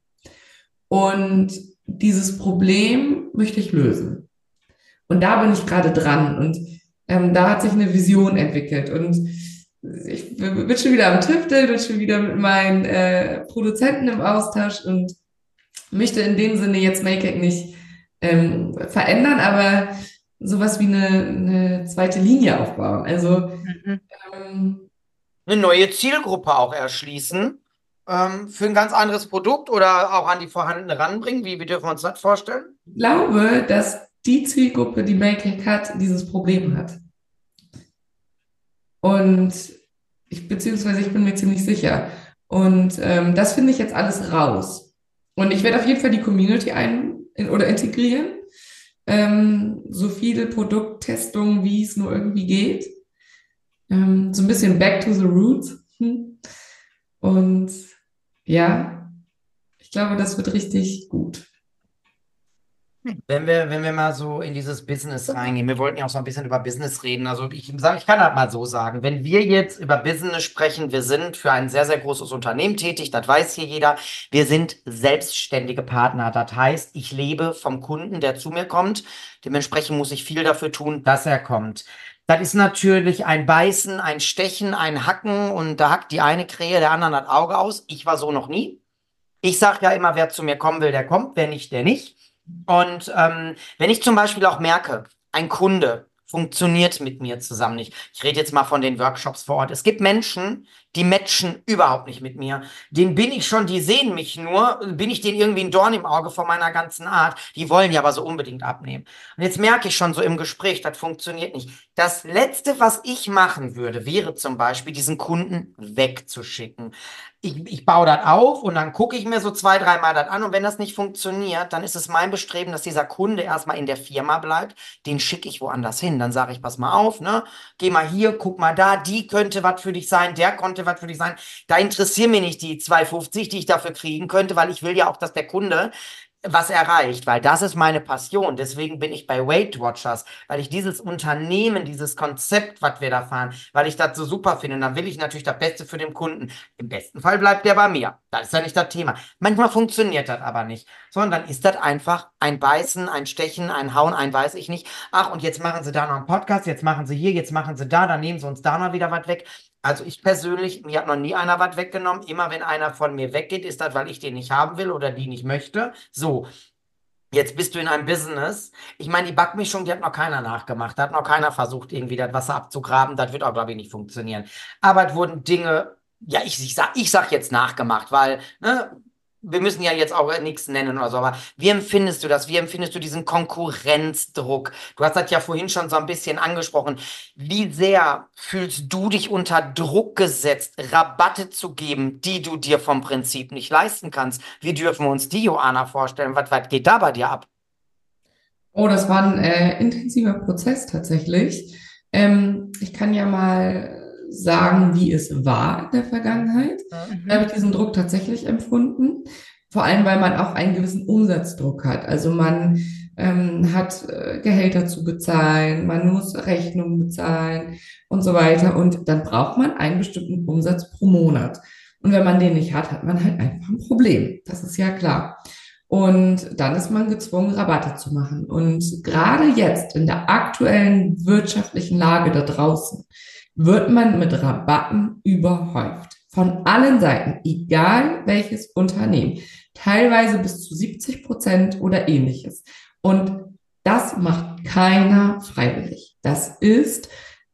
Und dieses Problem möchte ich lösen. Und da bin ich gerade dran und da hat sich eine Vision entwickelt und ich bin schon wieder am Tüfteln, bin schon wieder mit meinen Produzenten im Austausch und möchte in dem Sinne jetzt Make It nicht verändern, aber sowas wie eine zweite Linie aufbauen. Also Eine neue Zielgruppe auch erschließen, für ein ganz anderes Produkt oder auch an die vorhandene ranbringen? Wie dürfen wir uns das vorstellen? ich glaube, dass die Zielgruppe, die Make It hat, dieses Problem hat. Und beziehungsweise ich bin mir ziemlich sicher. Und das finde ich jetzt alles raus. Und ich werde auf jeden Fall die Community oder integrieren. So viele Produkttestungen, wie es nur irgendwie geht. So ein bisschen back to the roots. Und ja, ich glaube, das wird richtig gut. Wenn wir mal so in dieses Business reingehen, wir wollten ja auch so ein bisschen über Business reden. Also ich sage, ich kann halt mal so sagen, wenn wir jetzt über Business sprechen, wir sind für ein sehr, sehr großes Unternehmen tätig, das weiß hier jeder. Wir sind selbstständige Partner. Das heißt, ich lebe vom Kunden, der zu mir kommt. Dementsprechend muss ich viel dafür tun, dass er kommt. Das ist natürlich ein Beißen, ein Stechen, ein Hacken und da hackt die eine Krähe der anderen das Auge aus. Ich war so noch nie. Ich sage ja immer, wer zu mir kommen will, der kommt, wer nicht, der nicht. Und wenn ich zum Beispiel auch merke, ein Kunde funktioniert mit mir zusammen nicht. Ich rede jetzt mal von den Workshops vor Ort. Es gibt Menschen, die matchen überhaupt nicht mit mir. Denen bin ich schon, die sehen mich nur, bin ich denen irgendwie ein Dorn im Auge von meiner ganzen Art. Die wollen ja aber so unbedingt abnehmen. Und jetzt merke ich schon so im Gespräch, das funktioniert nicht. Das Letzte, was ich machen würde, wäre zum Beispiel, diesen Kunden wegzuschicken. Ich baue das auf und dann gucke ich mir so 2, 3 Mal das an und wenn das nicht funktioniert, dann ist es mein Bestreben, dass dieser Kunde erstmal in der Firma bleibt. Den schicke ich woanders hin. Dann sage ich, pass mal auf, ne? Geh mal hier, guck mal da, die könnte was für dich sein, der konnte was für dich sein. Da interessieren mich nicht die 2,50, die ich dafür kriegen könnte, weil ich will ja auch, dass der Kunde was erreicht, weil das ist meine Passion. Deswegen bin ich bei Weight Watchers, weil ich dieses Unternehmen, dieses Konzept, was wir da fahren, weil ich das so super finde. Und dann will ich natürlich das Beste für den Kunden. Im besten Fall bleibt der bei mir. Das ist ja nicht das Thema. Manchmal funktioniert das aber nicht, sondern ist das einfach ein Beißen, ein Stechen, ein Hauen, ein weiß ich nicht. Ach, und jetzt machen sie da noch einen Podcast, jetzt machen sie hier, jetzt machen sie da, dann nehmen sie uns da noch wieder was weg. Also ich persönlich, mir hat noch nie einer was weggenommen. Immer wenn einer von mir weggeht, ist das, weil ich den nicht haben will oder die nicht möchte. So, jetzt bist du in einem Business. Ich meine, die Backmischung, die hat noch keiner nachgemacht. Da hat noch keiner versucht, irgendwie das Wasser abzugraben. Das wird auch, glaube ich, nicht funktionieren. Aber es wurden Dinge, ja, ich sag jetzt nachgemacht, weil, ne, wir müssen ja jetzt auch nichts nennen oder so. Aber wie empfindest du das? Wie empfindest du diesen Konkurrenzdruck? Du hast das ja vorhin schon so ein bisschen angesprochen. Wie sehr fühlst du dich unter Druck gesetzt, Rabatte zu geben, die du dir vom Prinzip nicht leisten kannst? Wie dürfen wir uns die, Joanna, vorstellen? Was geht da bei dir ab? Oh, das war ein intensiver Prozess tatsächlich. Ich kann ja mal sagen, wie es war in der Vergangenheit. Da habe Mhm. ich diesen Druck tatsächlich empfunden. Vor allem, weil man auch einen gewissen Umsatzdruck hat. Also man hat Gehälter zu bezahlen, man muss Rechnungen bezahlen und so weiter. Und dann braucht man einen bestimmten Umsatz pro Monat. Und wenn man den nicht hat, hat man halt einfach ein Problem. Das ist ja klar. Und dann ist man gezwungen, Rabatte zu machen. Und gerade jetzt in der aktuellen wirtschaftlichen Lage da draußen wird man mit Rabatten überhäuft. Von allen Seiten, egal welches Unternehmen, teilweise bis zu 70% oder ähnliches. Und das macht keiner freiwillig. Das ist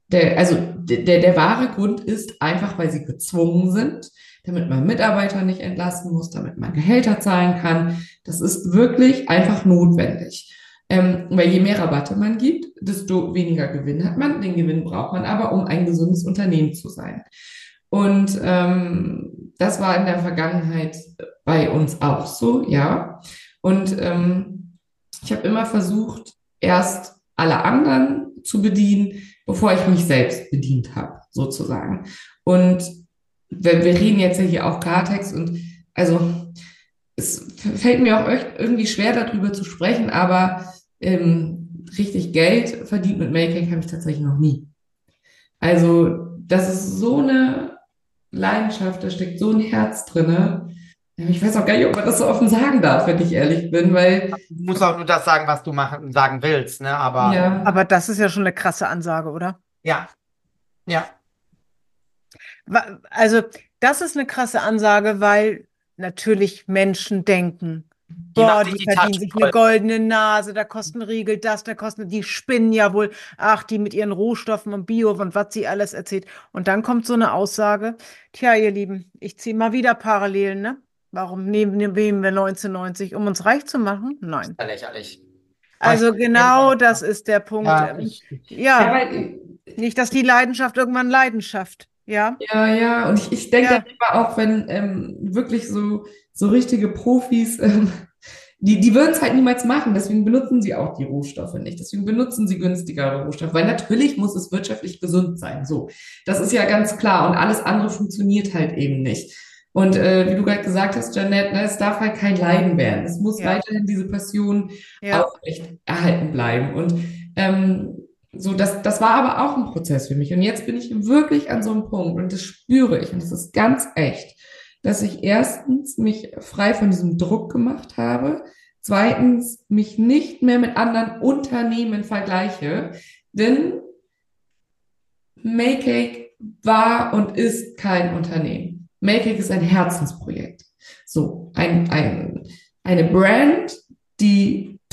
der wahre Grund ist einfach, weil sie gezwungen sind, damit man Mitarbeiter nicht entlassen muss, damit man Gehälter zahlen kann. Das ist wirklich einfach notwendig. Weil je mehr Rabatte man gibt, desto weniger Gewinn hat man. Den Gewinn braucht man aber, um ein gesundes Unternehmen zu sein. Und das war in der Vergangenheit bei uns auch so, ja. Und ich habe immer versucht, erst alle anderen zu bedienen, bevor ich mich selbst bedient habe, sozusagen. Und wir reden jetzt ja hier auch Klartext und also es fällt mir auch echt irgendwie schwer, darüber zu sprechen, aber richtig Geld verdient mit Make-up habe ich tatsächlich noch nie. Also das ist so eine Leidenschaft, da steckt so ein Herz drinne. Ich weiß auch gar nicht, ob man das so offen sagen darf, wenn ich ehrlich bin, weil Du musst auch nur das sagen, was du machen, sagen willst, ne? Aber ja, Aber das ist ja schon eine krasse Ansage, oder? ja, ja. Also, das ist eine krasse Ansage, weil natürlich Menschen denken, Die boah, macht sich die die verdienen Tasche sich eine voll. goldene Nase, da kosten Riegel das, da kosten, die spinnen ja wohl, ach, die mit ihren Rohstoffen und Bio und was sie alles erzählt. Und dann kommt so eine Aussage, tja, ihr Lieben, ich ziehe mal wieder Parallelen, ne? Warum nehmen wir 1990, um uns reich zu machen? Ist Nein. ja lächerlich. Aber ich, Also genau das ist der Punkt. ja, ja, Ja, weil nicht, dass die Leidenschaft irgendwann Leidenschaft. Ja, ja, ja, und ich denke dann ja. immer auch, wenn wirklich so richtige Profis, die würden es halt niemals machen, deswegen benutzen sie auch die Rohstoffe nicht. Deswegen benutzen sie günstigere Rohstoffe, weil natürlich muss es wirtschaftlich gesund sein. So, das ist ja ganz klar und alles andere funktioniert halt eben nicht. Und wie du gerade gesagt hast, Janette, ne, es darf halt kein Leiden werden. Es muss Ja, weiterhin diese Passion ja. aufrecht erhalten bleiben. Und so, das war aber auch ein Prozess für mich. Und jetzt bin ich wirklich an so einem Punkt und das spüre ich und das ist ganz echt, dass ich erstens mich frei von diesem Druck gemacht habe, zweitens mich nicht mehr mit anderen Unternehmen vergleiche, denn Makecake war und ist kein Unternehmen. Makecake ist ein Herzensprojekt. So, eine Brand, die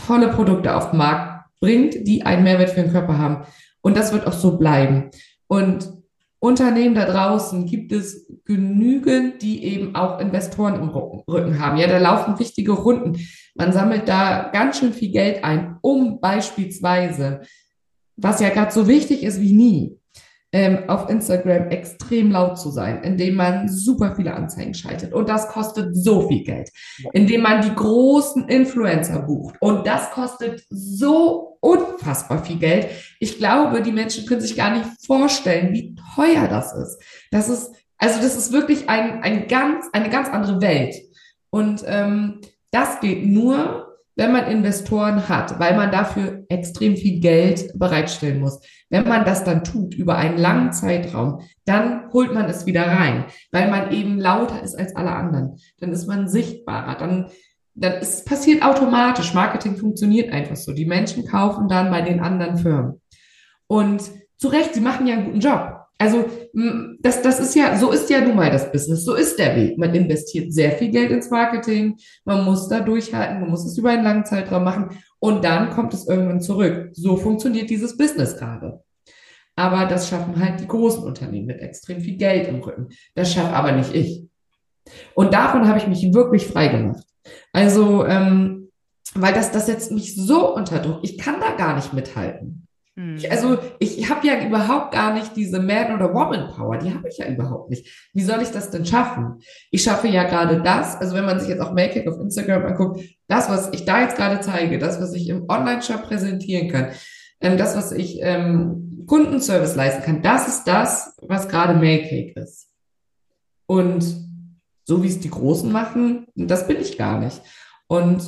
tolle Produkte auf den Markt bringt, die einen Mehrwert für den Körper haben. Und das wird auch so bleiben. Und Unternehmen da draußen gibt es genügend, die eben auch Investoren im Rücken haben. Ja, da laufen wichtige Runden. Man sammelt da ganz schön viel Geld ein, um beispielsweise, was ja gerade so wichtig ist wie nie, auf Instagram extrem laut zu sein, indem man super viele Anzeigen schaltet. Und das kostet so viel Geld, indem man die großen Influencer bucht. Und das kostet so unfassbar viel Geld. Ich glaube, die Menschen können sich gar nicht vorstellen, wie teuer das ist. Das ist wirklich eine ganz andere Welt. Und das geht nur, wenn man Investoren hat, weil man dafür extrem viel Geld bereitstellen muss. Wenn man das dann tut über einen langen Zeitraum, dann holt man es wieder rein, weil man eben lauter ist als alle anderen. Dann ist man sichtbarer, dann ist es passiert automatisch. Marketing funktioniert einfach so. Die Menschen kaufen dann bei den anderen Firmen. Und zu Recht, sie machen ja einen guten Job. Also das ist ja, so ist ja nun mal das Business, so ist der Weg. Man investiert sehr viel Geld ins Marketing, man muss da durchhalten, man muss es über einen langen Zeitraum machen und dann kommt es irgendwann zurück. So funktioniert dieses Business gerade. Aber das schaffen halt die großen Unternehmen mit extrem viel Geld im Rücken. Das schaffe aber nicht ich. Und davon habe ich mich wirklich frei gemacht. Also, weil das setzt mich so unter Druck. Ich kann da gar nicht mithalten. Ich habe ja überhaupt gar nicht diese Man- oder Woman-Power, die habe ich ja überhaupt nicht. Wie soll ich das denn schaffen? Ich schaffe ja gerade das, also wenn man sich jetzt auch Make-it auf Instagram anguckt, das, was ich da jetzt gerade zeige, das, was ich im Online-Shop präsentieren kann, das, was ich Kundenservice leisten kann, das ist das, was gerade Make-it ist. Und so wie es die Großen machen, das bin ich gar nicht. Und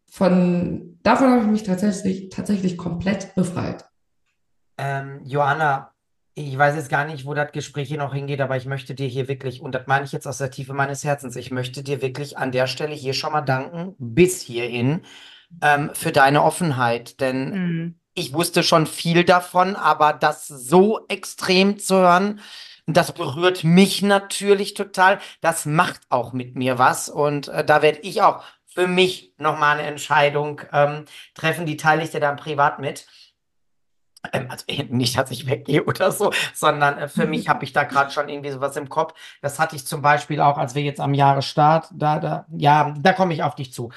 davon habe ich mich tatsächlich komplett befreit. Johanna, ich weiß jetzt gar nicht, wo das Gespräch hier noch hingeht, aber ich möchte dir hier wirklich, und das meine ich jetzt aus der Tiefe meines Herzens, ich möchte dir wirklich an der Stelle hier schon mal danken, bis hierhin, für deine Offenheit, denn ich wusste schon viel davon, aber das so extrem zu hören, das berührt mich natürlich total, das macht auch mit mir was und da werde ich auch für mich nochmal eine Entscheidung treffen, die teile ich dir dann privat mit. Also nicht, dass ich weggehe oder so, sondern für mich habe ich da gerade schon irgendwie sowas im Kopf. Das hatte ich zum Beispiel auch, als wir jetzt am Jahresstart, da komme ich auf dich zu.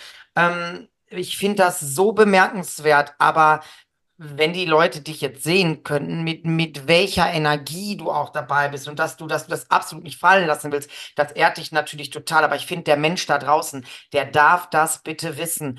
Ich finde das so bemerkenswert, aber wenn die Leute dich jetzt sehen könnten, mit welcher Energie du auch dabei bist und dass du das absolut nicht fallen lassen willst, das ehrt dich natürlich total. Aber ich finde, der Mensch da draußen, der darf das bitte wissen.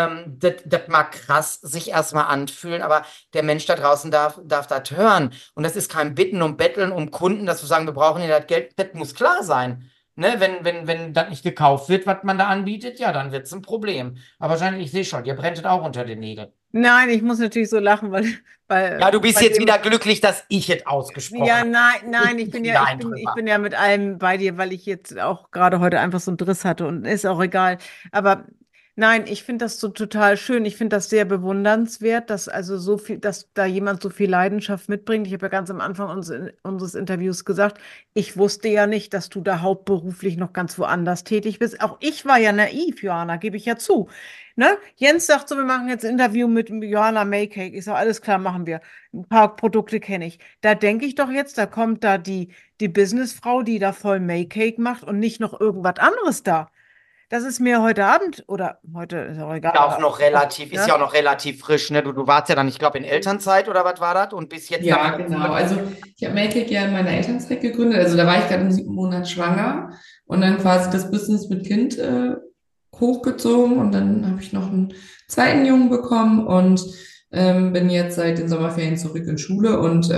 Das mag krass sich erstmal anfühlen, aber der Mensch da draußen darf das hören. Und das ist kein Bitten und Betteln um Kunden, dass wir sagen, wir brauchen ja das Geld. Das muss klar sein. Ne, wenn das nicht gekauft wird, was man da anbietet, ja, dann wird es ein Problem. Aber wahrscheinlich, ich sehe schon, ihr brenntet auch unter den Nägeln. Nein, ich muss natürlich so lachen, weil Ja, du bist bei jetzt dem, wieder glücklich, dass ich es ausgesprochen ja, habe. nein, Ich wieder ein ich drüber. bin ja mit allem bei dir, weil ich jetzt auch gerade heute einfach so einen Driss hatte und ist auch egal. Aber nein, ich finde das so total schön. Ich finde das sehr bewundernswert, dass also so viel, dass da jemand so viel Leidenschaft mitbringt. Ich habe ja ganz am Anfang unseres Interviews gesagt, ich wusste ja nicht, dass du da hauptberuflich noch ganz woanders tätig bist. Auch ich war ja naiv, Johanna, gebe ich ja zu. Ne? Jens sagt so, wir machen jetzt ein Interview mit Johanna Maycake. Ich sage, alles klar, machen wir. Ein paar Produkte kenne ich. Da denke ich doch jetzt, da kommt da die Businessfrau, die da voll Maycake macht und nicht noch irgendwas anderes da. Das ist mir heute Abend oder heute ist auch egal, Ja, auch aber noch relativ, ist ja, ja auch noch relativ frisch, ne? Du warst ja dann, ich glaube, in Elternzeit oder was war das? Und bis jetzt dann Ja, wieder genau. zurück. Also ich habe Make ja in meiner Elternzeit gegründet. Also da war ich gerade im 7. Monat schwanger und dann quasi das Business mit Kind hochgezogen und dann habe ich noch einen zweiten Jungen bekommen und bin jetzt seit den Sommerferien zurück in Schule und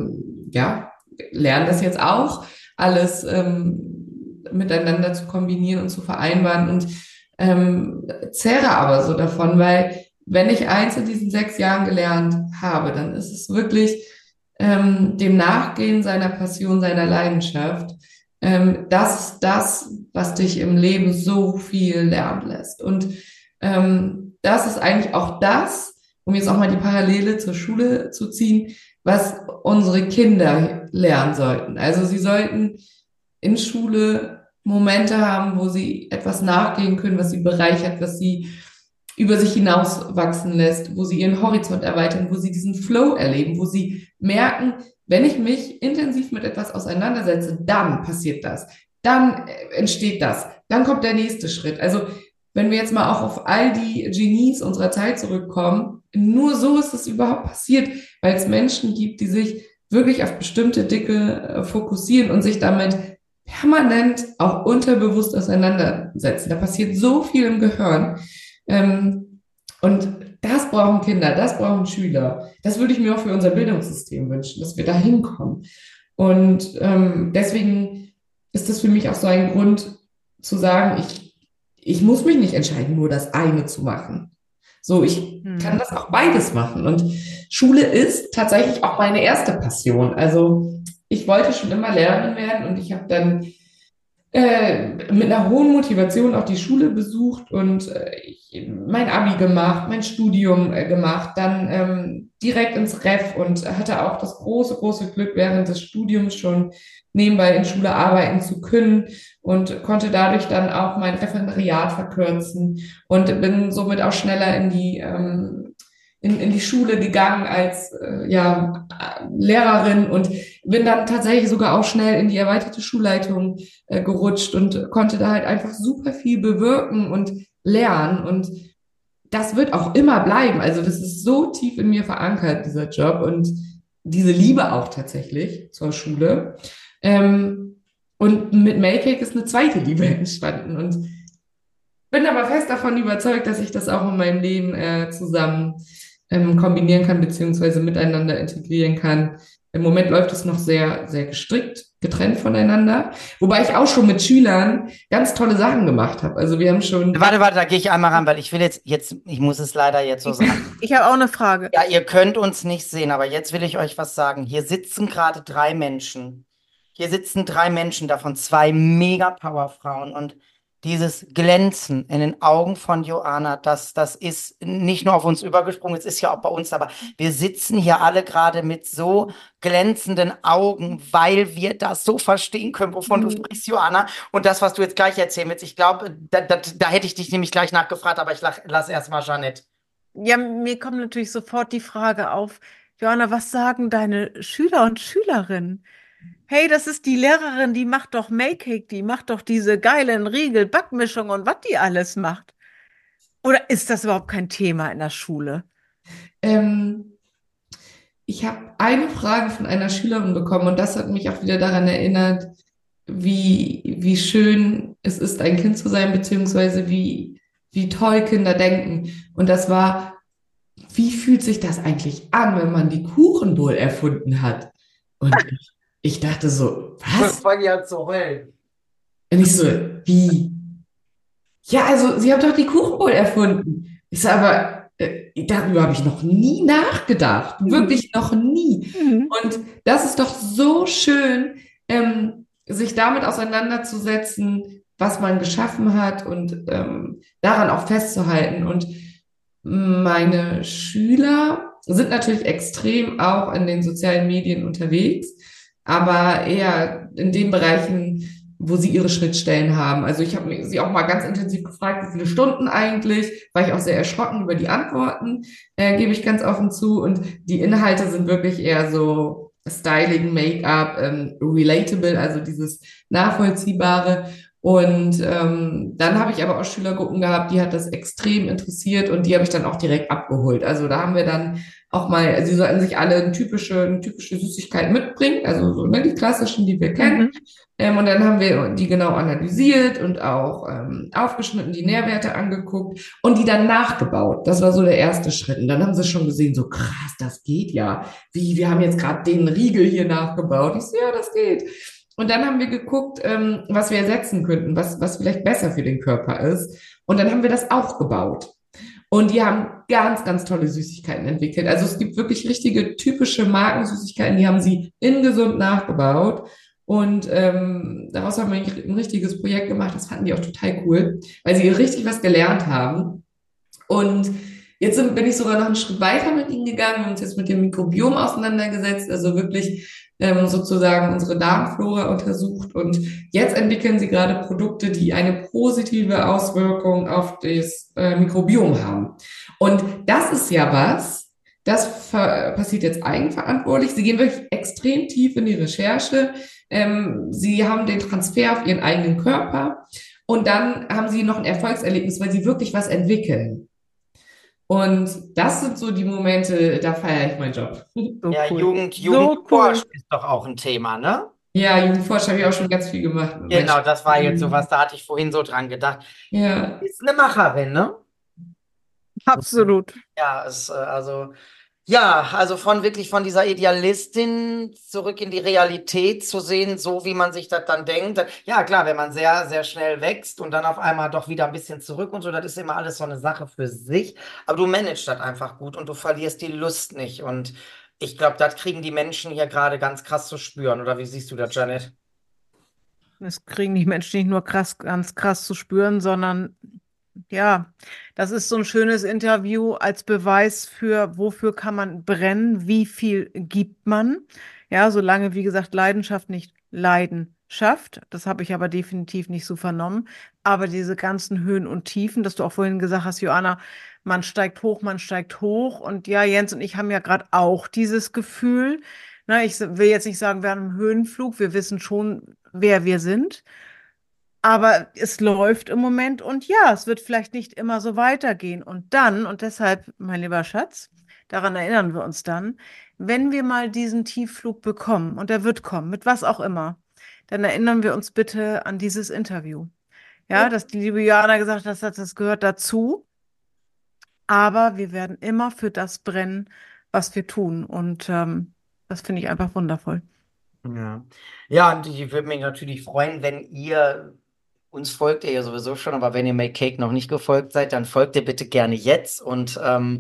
ja, lerne das jetzt auch, alles miteinander zu kombinieren und zu vereinbaren und zehre aber so davon, weil wenn ich eins in diesen 6 Jahren gelernt habe, dann ist es wirklich dem Nachgehen seiner Passion, seiner Leidenschaft. Das ist das, was dich im Leben so viel lernen lässt. Und das ist eigentlich auch das, um jetzt auch mal die Parallele zur Schule zu ziehen, was unsere Kinder lernen sollten. Also sie sollten in Schule Momente haben, wo sie etwas nachgehen können, was sie bereichert, was sie über sich hinaus wachsen lässt, wo sie ihren Horizont erweitern, wo sie diesen Flow erleben, wo sie merken, wenn ich mich intensiv mit etwas auseinandersetze, dann passiert das, dann entsteht das, dann kommt der nächste Schritt. Also wenn wir jetzt mal auch auf all die Genies unserer Zeit zurückkommen, nur so ist es überhaupt passiert, weil es Menschen gibt, die sich wirklich auf bestimmte Dinge fokussieren und sich damit permanent auch unterbewusst auseinandersetzen. Da passiert so viel im Gehirn. Und das brauchen Kinder, das brauchen Schüler. Das würde ich mir auch für unser Bildungssystem wünschen, dass wir da hinkommen. Und deswegen ist das für mich auch so ein Grund zu sagen, ich muss mich nicht entscheiden, nur das eine zu machen. So, ich kann das auch beides machen. Und Schule ist tatsächlich auch meine erste Passion. Also ich wollte schon immer Lehrerin werden und ich habe dann mit einer hohen Motivation auch die Schule besucht und mein Abi gemacht, mein Studium gemacht, dann direkt ins Ref und hatte auch das große Glück, während des Studiums schon nebenbei in Schule arbeiten zu können und konnte dadurch dann auch mein Referendariat verkürzen und bin somit auch schneller in die Schule gegangen als Lehrerin und bin dann tatsächlich sogar auch schnell in die erweiterte Schulleitung gerutscht und konnte da halt einfach super viel bewirken und lernen. Und das wird auch immer bleiben. Also das ist so tief in mir verankert, dieser Job und diese Liebe auch tatsächlich zur Schule. Und mit Makecake ist eine zweite Liebe entstanden. Und bin aber fest davon überzeugt, dass ich das auch in meinem Leben zusammen kombinieren kann, beziehungsweise miteinander integrieren kann. Im Moment läuft es noch sehr, sehr gestrickt, getrennt voneinander. Wobei ich auch schon mit Schülern ganz tolle Sachen gemacht habe. Also wir haben schon... Warte, da gehe ich einmal ran, weil ich will ich muss es leider jetzt so sagen. Ich habe auch eine Frage. Ja, ihr könnt uns nicht sehen, aber jetzt will ich euch was sagen. Hier sitzen gerade 3 Menschen. Hier sitzen 3 Menschen, davon 2 Mega-Powerfrauen. Und dieses Glänzen in den Augen von Joanna, das ist nicht nur auf uns übergesprungen, es ist ja auch bei uns, aber wir sitzen hier alle gerade mit so glänzenden Augen, weil wir das so verstehen können, wovon du sprichst, Joanna. Und das, was du jetzt gleich erzählen willst, ich glaube, da hätte ich dich nämlich gleich nachgefragt, aber ich lass erst mal Jeanette. Ja, mir kommt natürlich sofort die Frage auf, Joanna, was sagen deine Schüler und Schülerinnen? Hey, das ist die Lehrerin, die macht doch Make-Cake, die macht doch diese geilen Riegel, Backmischung und was die alles macht. Oder ist das überhaupt kein Thema in der Schule? Ähm, Ich habe eine Frage von einer Schülerin bekommen und das hat mich auch wieder daran erinnert, wie schön es ist, ein Kind zu sein, beziehungsweise wie toll Kinder denken. Und das war, wie fühlt sich das eigentlich an, wenn man die Kuchenbowl erfunden hat? Und ich dachte so, was? Fange ja zu heulen. Und ich so, wie? Ja, also sie haben doch die Kuchenbowl erfunden. Ich so, aber darüber habe ich noch nie nachgedacht. Wirklich noch nie. Und das ist doch so schön, sich damit auseinanderzusetzen, was man geschaffen hat und daran auch festzuhalten. Und meine Schüler sind natürlich extrem auch in den sozialen Medien unterwegs, aber eher in den Bereichen, wo sie ihre Schnittstellen haben. Also ich habe sie auch mal ganz intensiv gefragt, wie viele Stunden eigentlich, war ich auch sehr erschrocken über die Antworten, gebe ich ganz offen zu. Und die Inhalte sind wirklich eher so Styling, Make-up, relatable, also dieses Nachvollziehbare. Und dann habe ich aber auch Schülergruppen gehabt, die hat das extrem interessiert und die habe ich dann auch direkt abgeholt. Also da haben wir dann auch mal, also sie sollten sich alle eine typische Süßigkeit mitbringen, also so, ne, die klassischen, die wir kennen. Und dann haben wir die genau analysiert und auch aufgeschnitten, die Nährwerte angeguckt und die dann nachgebaut. Das war so der erste Schritt. Und dann haben sie schon gesehen, so krass, das geht ja. Wie, wir haben jetzt gerade den Riegel hier nachgebaut. Ich so, ja, das geht. Und dann haben wir geguckt, was wir ersetzen könnten, was vielleicht besser für den Körper ist. Und dann haben wir das auch gebaut. Und die haben ganz, ganz tolle Süßigkeiten entwickelt. Also es gibt wirklich richtige, typische Markensüßigkeiten, die haben sie in gesund nachgebaut. Und daraus haben wir ein richtiges Projekt gemacht. Das fanden die auch total cool, weil sie richtig was gelernt haben. Und jetzt bin ich sogar noch einen Schritt weiter mit ihnen gegangen und uns jetzt mit dem Mikrobiom auseinandergesetzt. Also wirklich sozusagen unsere Darmflora untersucht. Und jetzt entwickeln sie gerade Produkte, die eine positive Auswirkung auf das Mikrobiom haben. Und das ist ja was, das passiert jetzt eigenverantwortlich. Sie gehen wirklich extrem tief in die Recherche. Sie haben den Transfer auf ihren eigenen Körper und dann haben sie noch ein Erfolgserlebnis, weil sie wirklich was entwickeln. Und das sind so die Momente, da feiere ich meinen Job. So Ja, cool. So Jugendforsch cool. ist doch auch ein Thema, ne? Ja, Jugendforsch habe ich auch schon ganz viel gemacht mit meinen Genau, das war jetzt Studierenden. sowas, da hatte ich vorhin so dran gedacht. Ja, Ist eine Macherin, ne? Absolut. Ja, also von wirklich von dieser Idealistin zurück in die Realität zu sehen, so wie man sich das dann denkt. Ja, klar, wenn man sehr, sehr schnell wächst und dann auf einmal doch wieder ein bisschen zurück und so, das ist immer alles so eine Sache für sich. Aber du managst das einfach gut und du verlierst die Lust nicht. Und ich glaube, das kriegen die Menschen hier gerade ganz krass zu spüren. Oder wie siehst du das, Janet? Das kriegen die Menschen nicht nur krass, ganz krass zu spüren, sondern ja, das ist so ein schönes Interview als Beweis für, wofür kann man brennen, wie viel gibt man. Ja, solange, wie gesagt, Leidenschaft nicht Leiden schafft. Das habe ich aber definitiv nicht so vernommen. Aber diese ganzen Höhen und Tiefen, dass du auch vorhin gesagt hast, Joanna, man steigt hoch, man steigt hoch. Und ja, Jens und ich haben ja gerade auch dieses Gefühl. Na, ich will jetzt nicht sagen, wir haben einen Höhenflug. Wir wissen schon, wer wir sind. Aber es läuft im Moment und ja, es wird vielleicht nicht immer so weitergehen. Und dann, und deshalb, mein lieber Schatz, daran erinnern wir uns dann, wenn wir mal diesen Tiefflug bekommen, und der wird kommen, mit was auch immer, dann erinnern wir uns bitte an dieses Interview. Ja, dass die liebe Joanna gesagt hat, das gehört dazu, aber wir werden immer für das brennen, was wir tun. Und das finde ich einfach wundervoll. Ja. Ja, und ich würde mich natürlich freuen, wenn ihr uns folgt, ihr ja sowieso schon, aber wenn ihr Make Cake noch nicht gefolgt seid, dann folgt ihr bitte gerne jetzt und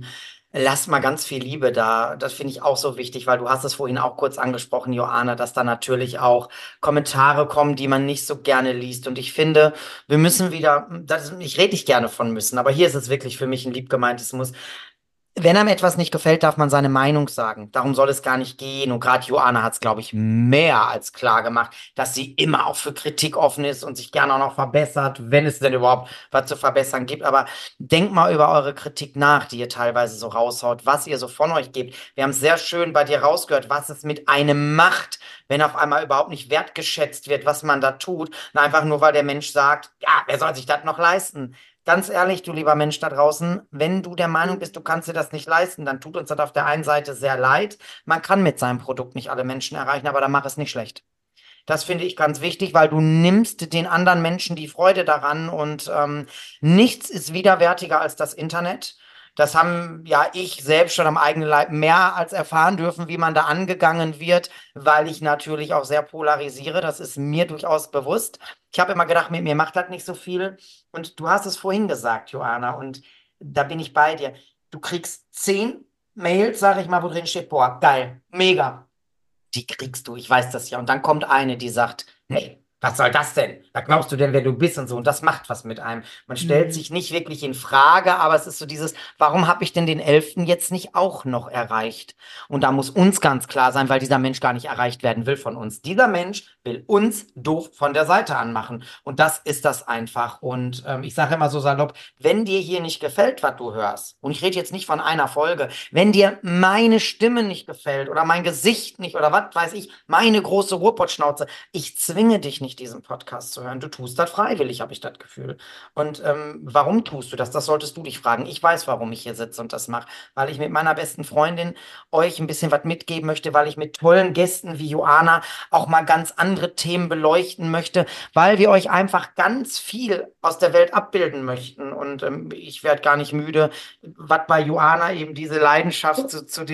lasst mal ganz viel Liebe da. Das finde ich auch so wichtig, weil du hast es vorhin auch kurz angesprochen, Joanna, dass da natürlich auch Kommentare kommen, die man nicht so gerne liest. Und ich finde, wir müssen wieder, ich rede nicht gerne von müssen, aber hier ist es wirklich für mich ein lieb gemeintes Muss. Wenn einem etwas nicht gefällt, darf man seine Meinung sagen. Darum soll es gar nicht gehen. Und gerade Joanna hat es, glaube ich, mehr als klar gemacht, dass sie immer auch für Kritik offen ist und sich gerne auch noch verbessert, wenn es denn überhaupt was zu verbessern gibt. Aber denkt mal über eure Kritik nach, die ihr teilweise so raushaut, was ihr so von euch gebt. Wir haben es sehr schön bei dir rausgehört, was es mit einem macht, wenn auf einmal überhaupt nicht wertgeschätzt wird, was man da tut. Und einfach nur, weil der Mensch sagt, ja, wer soll sich das noch leisten? Ganz ehrlich, du lieber Mensch da draußen, wenn du der Meinung bist, du kannst dir das nicht leisten, dann tut uns das auf der einen Seite sehr leid. Man kann mit seinem Produkt nicht alle Menschen erreichen, aber dann mach es nicht schlecht. Das finde ich ganz wichtig, weil du nimmst den anderen Menschen die Freude daran und nichts ist widerwärtiger als das Internet. Das haben ja ich selbst schon am eigenen Leib mehr als erfahren dürfen, wie man da angegangen wird, weil ich natürlich auch sehr polarisiere. Das ist mir durchaus bewusst. Ich habe immer gedacht, mit mir macht das nicht so viel. Und du hast es vorhin gesagt, Joanna, und da bin ich bei dir. Du kriegst 10 Mails, sage ich mal, wo drin steht, boah, geil, mega. Die kriegst du, ich weiß das ja. Und dann kommt eine, die sagt, hey, was soll das denn? Was glaubst du denn, wer du bist und so? Und das macht was mit einem. Man stellt Mhm. sich nicht wirklich in Frage, aber es ist so dieses, warum habe ich denn den Elften jetzt nicht auch noch erreicht? Und da muss uns ganz klar sein, weil dieser Mensch gar nicht erreicht werden will von uns. Dieser Mensch will uns doof von der Seite anmachen. Und das ist das einfach. Und ich sage immer so salopp, wenn dir hier nicht gefällt, was du hörst, und ich rede jetzt nicht von einer Folge, wenn dir meine Stimme nicht gefällt oder mein Gesicht nicht oder was weiß ich, meine große Ruhrpottschnauze, ich zwinge dich nicht, diesen Podcast zu hören. Du tust das freiwillig, habe ich das Gefühl. Und warum tust du das? Das solltest du dich fragen. Ich weiß, warum ich hier sitze und das mache, weil ich mit meiner besten Freundin euch ein bisschen was mitgeben möchte, weil ich mit tollen Gästen wie Joanna auch mal ganz andere Themen beleuchten möchte, weil wir euch einfach ganz viel aus der Welt abbilden möchten. Und ich werde gar nicht müde, was bei Joanna eben diese Leidenschaft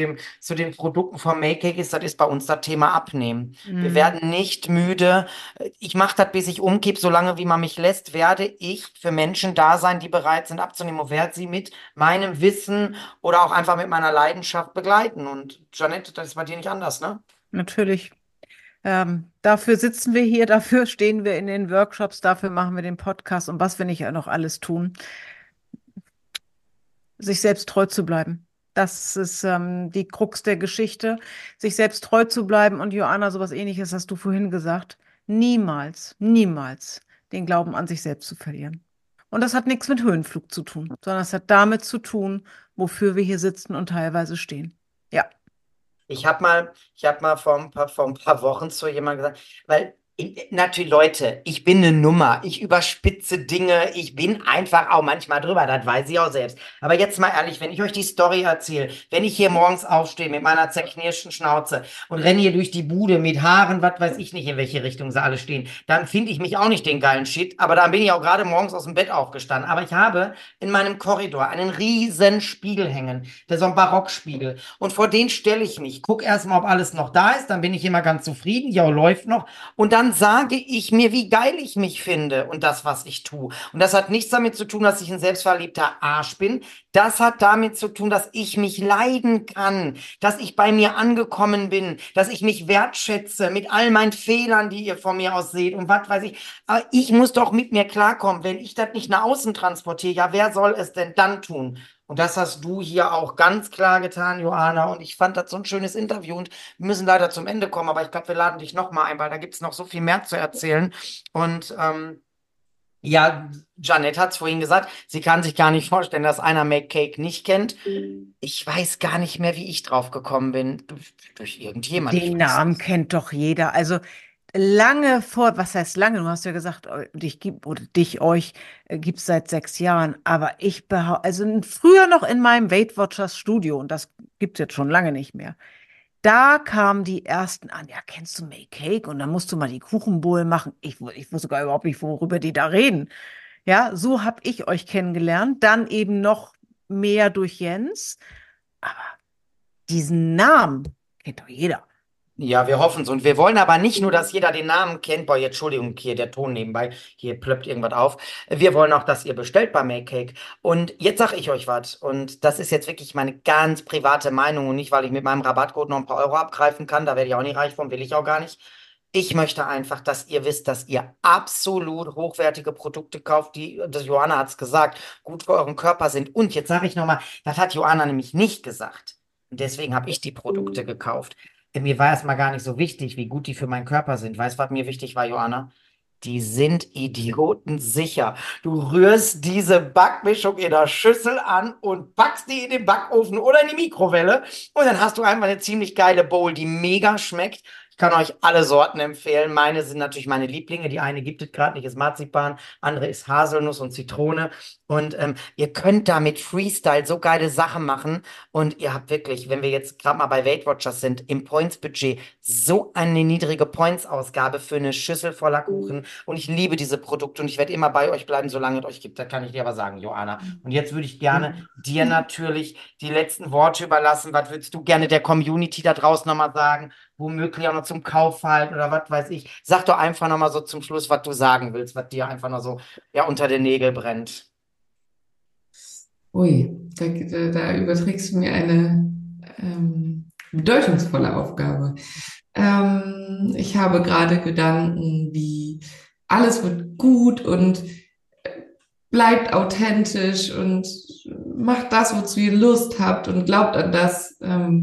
zu den Produkten vom Make ist, das ist bei uns das Thema Abnehmen. Wir Mhm. werden nicht müde. Ich mache das, bis ich umkipp, solange wie man mich lässt, werde ich für Menschen da sein, die bereit sind abzunehmen und werde sie mit meinem Wissen oder auch einfach mit meiner Leidenschaft begleiten. Und Janette, das ist bei dir nicht anders, ne? Natürlich. Dafür sitzen wir hier, dafür stehen wir in den Workshops, dafür machen wir den Podcast und was wir nicht noch alles tun, sich selbst treu zu bleiben. Das ist die Krux der Geschichte, sich selbst treu zu bleiben. Und Joanna, sowas Ähnliches hast du vorhin gesagt. Niemals, niemals den Glauben an sich selbst zu verlieren. Und das hat nichts mit Höhenflug zu tun, sondern es hat damit zu tun, wofür wir hier sitzen und teilweise stehen. Ja. Ich hab mal vor ein paar Wochen zu jemandem gesagt, weil natürlich Leute, ich bin eine Nummer, ich überspitze Dinge, ich bin einfach auch manchmal drüber, das weiß ich auch selbst. Aber jetzt mal ehrlich, wenn ich euch die Story erzähle, wenn ich hier morgens aufstehe mit meiner zerknirschten Schnauze und renne hier durch die Bude mit Haaren, was weiß ich nicht, in welche Richtung sie alle stehen, dann finde ich mich auch nicht den geilen Shit, aber dann bin ich auch gerade morgens aus dem Bett aufgestanden. Aber ich habe in meinem Korridor einen riesen Spiegel hängen, der so ein Barockspiegel. Und vor den stelle ich mich, gucke erstmal, ob alles noch da ist, dann bin ich immer ganz zufrieden, ja, läuft noch. Und dann sage ich mir, wie geil ich mich finde und das, was ich tue. Und das hat nichts damit zu tun, dass ich ein selbstverliebter Arsch bin. Das hat damit zu tun, dass ich mich leiden kann, dass ich bei mir angekommen bin, dass ich mich wertschätze mit all meinen Fehlern, die ihr von mir aus seht und was weiß ich. Aber ich muss doch mit mir klarkommen. Wenn ich das nicht nach außen transportiere, ja, wer soll es denn dann tun? Und das hast du hier auch ganz klar getan, Johanna. Und ich fand das so ein schönes Interview. Und wir müssen leider zum Ende kommen, aber ich glaube, wir laden dich nochmal ein, weil da gibt es noch so viel mehr zu erzählen. Und ja, Janette hat es vorhin gesagt, sie kann sich gar nicht vorstellen, dass einer Make Cake nicht kennt. Ich weiß gar nicht mehr, wie ich drauf gekommen bin. Durch irgendjemand. Ich Den weiß Namen nicht. kennt doch jeder. Also lange vor, was heißt lange? Du hast ja gesagt, dich gibt oder dich, euch gibt es seit 6 Jahren. Aber ich behaupte, also früher noch in meinem Weight Watchers Studio, und das gibt es jetzt schon lange nicht mehr. Da kamen die ersten an, ja, kennst du Make Cake? Und dann musst du mal die Kuchenbowl machen. Ich wusste gar überhaupt nicht, worüber die da reden. Ja, so habe ich euch kennengelernt. Dann eben noch mehr durch Jens. Aber diesen Namen kennt doch jeder. Ja, wir hoffen es. Und wir wollen aber nicht nur, dass jeder den Namen kennt. Boah, jetzt, Entschuldigung, hier der Ton nebenbei. Hier plöppt irgendwas auf. Wir wollen auch, dass ihr bestellt bei Make Cake. Und jetzt sag ich euch was. Und das ist jetzt wirklich meine ganz private Meinung und nicht, weil ich mit meinem Rabattcode noch ein paar Euro abgreifen kann. Da werde ich auch nicht reich von, will ich auch gar nicht. Ich möchte einfach, dass ihr wisst, dass ihr absolut hochwertige Produkte kauft, die, das Johanna hat es gesagt, gut für euren Körper sind. Und jetzt sage ich nochmal, das hat Johanna nämlich nicht gesagt. Und deswegen habe ich die Produkte gekauft. Mir war erstmal gar nicht so wichtig, wie gut die für meinen Körper sind. Weißt du, was mir wichtig war, Johanna? Die sind idiotensicher. Du rührst diese Backmischung in der Schüssel an und backst die in den Backofen oder in die Mikrowelle. Und dann hast du einfach eine ziemlich geile Bowl, die mega schmeckt. Ich kann euch alle Sorten empfehlen. Meine sind natürlich meine Lieblinge. Die eine gibt es gerade nicht, ist Marzipan, andere ist Haselnuss und Zitrone. Und ihr könnt damit Freestyle so geile Sachen machen. Und ihr habt wirklich, wenn wir jetzt gerade mal bei Weight Watchers sind, im Points-Budget so eine niedrige Points-Ausgabe für eine Schüssel voller Kuchen. Und ich liebe diese Produkte und ich werde immer bei euch bleiben, solange es euch gibt. Das kann ich dir aber sagen, Joanna. Und jetzt würde ich gerne dir natürlich die letzten Worte überlassen. Was würdest du gerne der Community da draußen nochmal sagen? Womöglich auch noch zum Kaufverhalten oder was weiß ich. Sag doch einfach nochmal so zum Schluss, was du sagen willst, was dir einfach noch so ja, unter den Nägeln brennt. Ui, da überträgst du mir eine bedeutungsvolle Aufgabe. Ich habe gerade Gedanken wie alles wird gut und bleibt authentisch und macht das, wozu ihr Lust habt und glaubt an das,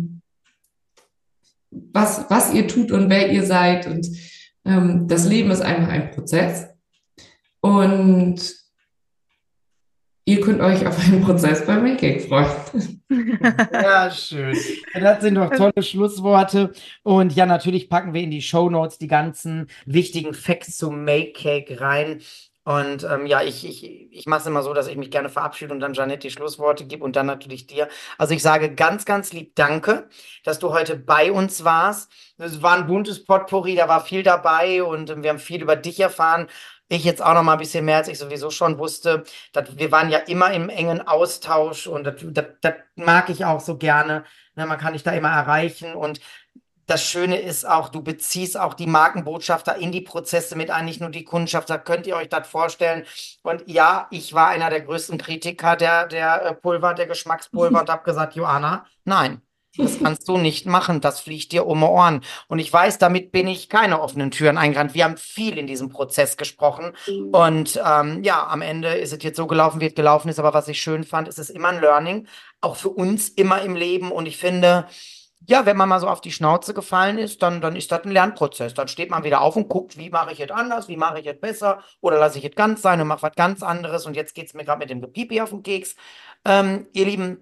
was ihr tut und wer ihr seid. Und das Leben ist einfach ein Prozess. Und ihr könnt euch auf einen Prozess bei Making freuen. Ja, schön. Ja, das sind doch tolle Schlussworte. Und ja, natürlich packen wir in die Shownotes die ganzen wichtigen Facts zum Make Cake rein. Und ja, ich mache es immer so, dass ich mich gerne verabschiede und dann Janette die Schlussworte gebe und dann natürlich dir. Also ich sage ganz, ganz lieb Danke, dass du heute bei uns warst. Es war ein buntes Potpourri, da war viel dabei und wir haben viel über dich erfahren. Ich jetzt auch noch mal ein bisschen mehr, als ich sowieso schon wusste. Wir waren ja immer im engen Austausch und das mag ich auch so gerne. Ne, man kann dich da immer erreichen und das Schöne ist auch, du beziehst auch die Markenbotschafter in die Prozesse mit ein, nicht nur die Kundschaft. Da könnt ihr euch das vorstellen. Und ja, ich war einer der größten Kritiker der Pulver, der Geschmackspulver und habe gesagt, Joanna, nein. Das kannst du nicht machen, das fliegt dir um die Ohren. Und ich weiß, damit bin ich keine offenen Türen eingerannt. Wir haben viel in diesem Prozess gesprochen. Und ja, am Ende ist es jetzt so gelaufen, wie es gelaufen ist. Aber was ich schön fand, ist es immer ein Learning, auch für uns immer im Leben. Und ich finde, ja, wenn man mal so auf die Schnauze gefallen ist, dann ist das ein Lernprozess. Dann steht man wieder auf und guckt, wie mache ich es anders, wie mache ich es besser oder lasse ich es ganz sein und mache was ganz anderes. Und jetzt geht es mir gerade mit dem Gepipi auf den Keks. Ihr Lieben,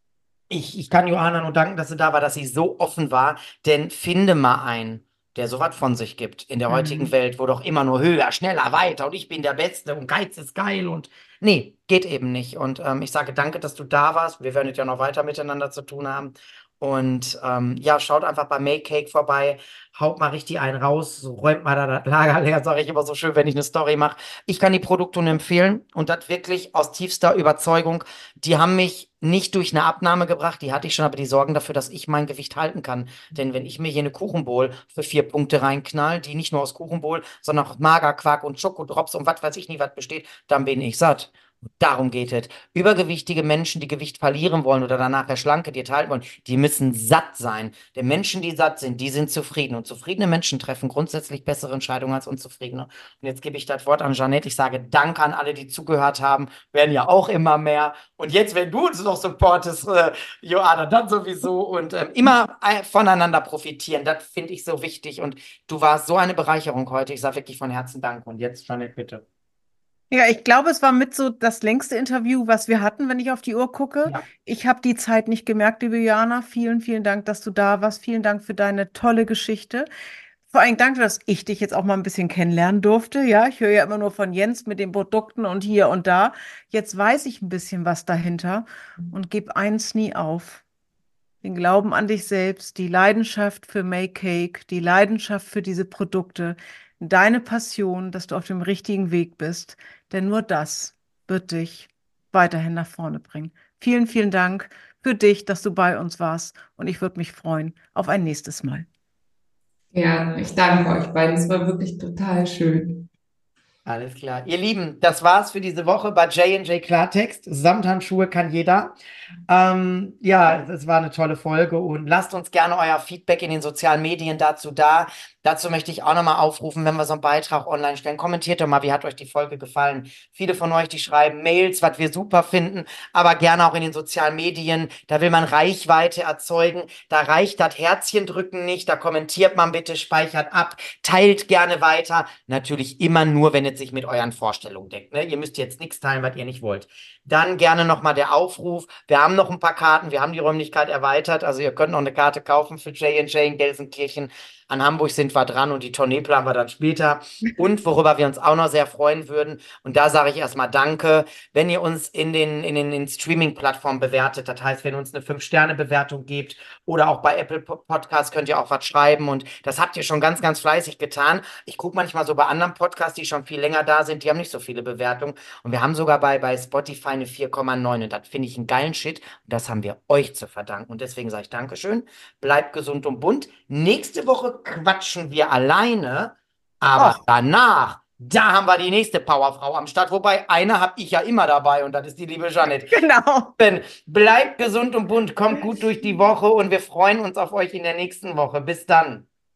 ich kann Johanna nur danken, dass sie da war, dass sie so offen war, denn finde mal einen, der so was von sich gibt in der heutigen Mhm. Welt, wo doch immer nur höher, schneller, weiter und ich bin der Beste und Geiz ist geil und nee, geht eben nicht. Und ich sage danke, dass du da warst. Wir werden es ja noch weiter miteinander zu tun haben. Und ja, schaut einfach bei Make Cake vorbei, haut mal richtig einen raus, so räumt mal da das Lager leer, sage ich immer so schön, wenn ich eine Story mache. Ich kann die Produkte nur empfehlen und das wirklich aus tiefster Überzeugung. Die haben mich nicht durch eine Abnahme gebracht, die hatte ich schon, aber die sorgen dafür, dass ich mein Gewicht halten kann. Denn wenn ich mir hier eine Kuchenbowl für 4 Punkte reinknall, die nicht nur aus Kuchenbowl, sondern auch Magerquark und Schokodrops und was weiß ich nie was besteht, dann bin ich satt. Und darum geht es. Übergewichtige Menschen, die Gewicht verlieren wollen oder danach der Schlanke Diät halten wollen, die müssen satt sein. Denn Menschen, die satt sind, die sind zufrieden. Und zufriedene Menschen treffen grundsätzlich bessere Entscheidungen als unzufriedene. Und jetzt gebe ich das Wort an Jeanette. Ich sage Danke an alle, die zugehört haben. Werden ja auch immer mehr. Und jetzt, wenn du uns noch supportest, Joanna, dann sowieso. Und immer voneinander profitieren. Das finde ich so wichtig. Und du warst so eine Bereicherung heute. Ich sage wirklich von Herzen Danke. Und jetzt, Jeanette, bitte. Ja, ich glaube, es war mit so das längste Interview, was wir hatten, wenn ich auf die Uhr gucke. Ja. Ich habe die Zeit nicht gemerkt, liebe Jana. Vielen, vielen Dank, dass du da warst. Vielen Dank für deine tolle Geschichte. Vor allem danke, dass ich dich jetzt auch mal ein bisschen kennenlernen durfte. Ja, ich höre ja immer nur von Jens mit den Produkten und hier und da. Jetzt weiß ich ein bisschen was dahinter und gib eins nie auf. Den Glauben an dich selbst, die Leidenschaft für Make Cake, die Leidenschaft für diese Produkte, deine Passion, dass du auf dem richtigen Weg bist. Denn nur das wird dich weiterhin nach vorne bringen. Vielen, vielen Dank für dich, dass du bei uns warst. Und ich würde mich freuen auf ein nächstes Mal. Gerne. Ich danke euch beiden. Es war wirklich total schön. Alles klar. Ihr Lieben, das war's für diese Woche bei J&J Klartext. Samthandschuhe kann jeder. Ja, es war eine tolle Folge und lasst uns gerne euer Feedback in den sozialen Medien dazu da. Dazu möchte ich auch nochmal aufrufen, wenn wir so einen Beitrag online stellen. Kommentiert doch mal, wie hat euch die Folge gefallen? Viele von euch, die schreiben Mails, was wir super finden, aber gerne auch in den sozialen Medien. Da will man Reichweite erzeugen. Da reicht das Herzchen drücken nicht. Da kommentiert man bitte, speichert ab, teilt gerne weiter. Natürlich immer nur, wenn es sich mit euren Vorstellungen deckt. Ne? Ihr müsst jetzt nichts teilen, was ihr nicht wollt. Dann gerne nochmal der Aufruf. Wir haben noch ein paar Karten. Wir haben die Räumlichkeit erweitert. Also ihr könnt noch eine Karte kaufen für J&J in Gelsenkirchen. An Hamburg sind wir dran und die Tournee planen wir dann später. Und worüber wir uns auch noch sehr freuen würden, und da sage ich erstmal Danke, wenn ihr uns in den Streaming-Plattformen bewertet. Das heißt, wenn ihr uns eine 5-Sterne-Bewertung gebt oder auch bei Apple Podcasts könnt ihr auch was schreiben. Und das habt ihr schon ganz, ganz fleißig getan. Ich gucke manchmal so bei anderen Podcasts, die schon viel länger da sind, die haben nicht so viele Bewertungen. Und wir haben sogar bei Spotify eine 4,9. Und das finde ich einen geilen Shit. Und das haben wir euch zu verdanken. Und deswegen sage ich Dankeschön. Bleibt gesund und bunt. Nächste Woche quatschen wir alleine, aber Och, danach, da haben wir die nächste Powerfrau am Start. Wobei, eine habe ich ja immer dabei und das ist die liebe Jeanette. genau. Bleibt gesund und bunt, kommt gut durch die Woche und wir freuen uns auf euch in der nächsten Woche. Bis dann.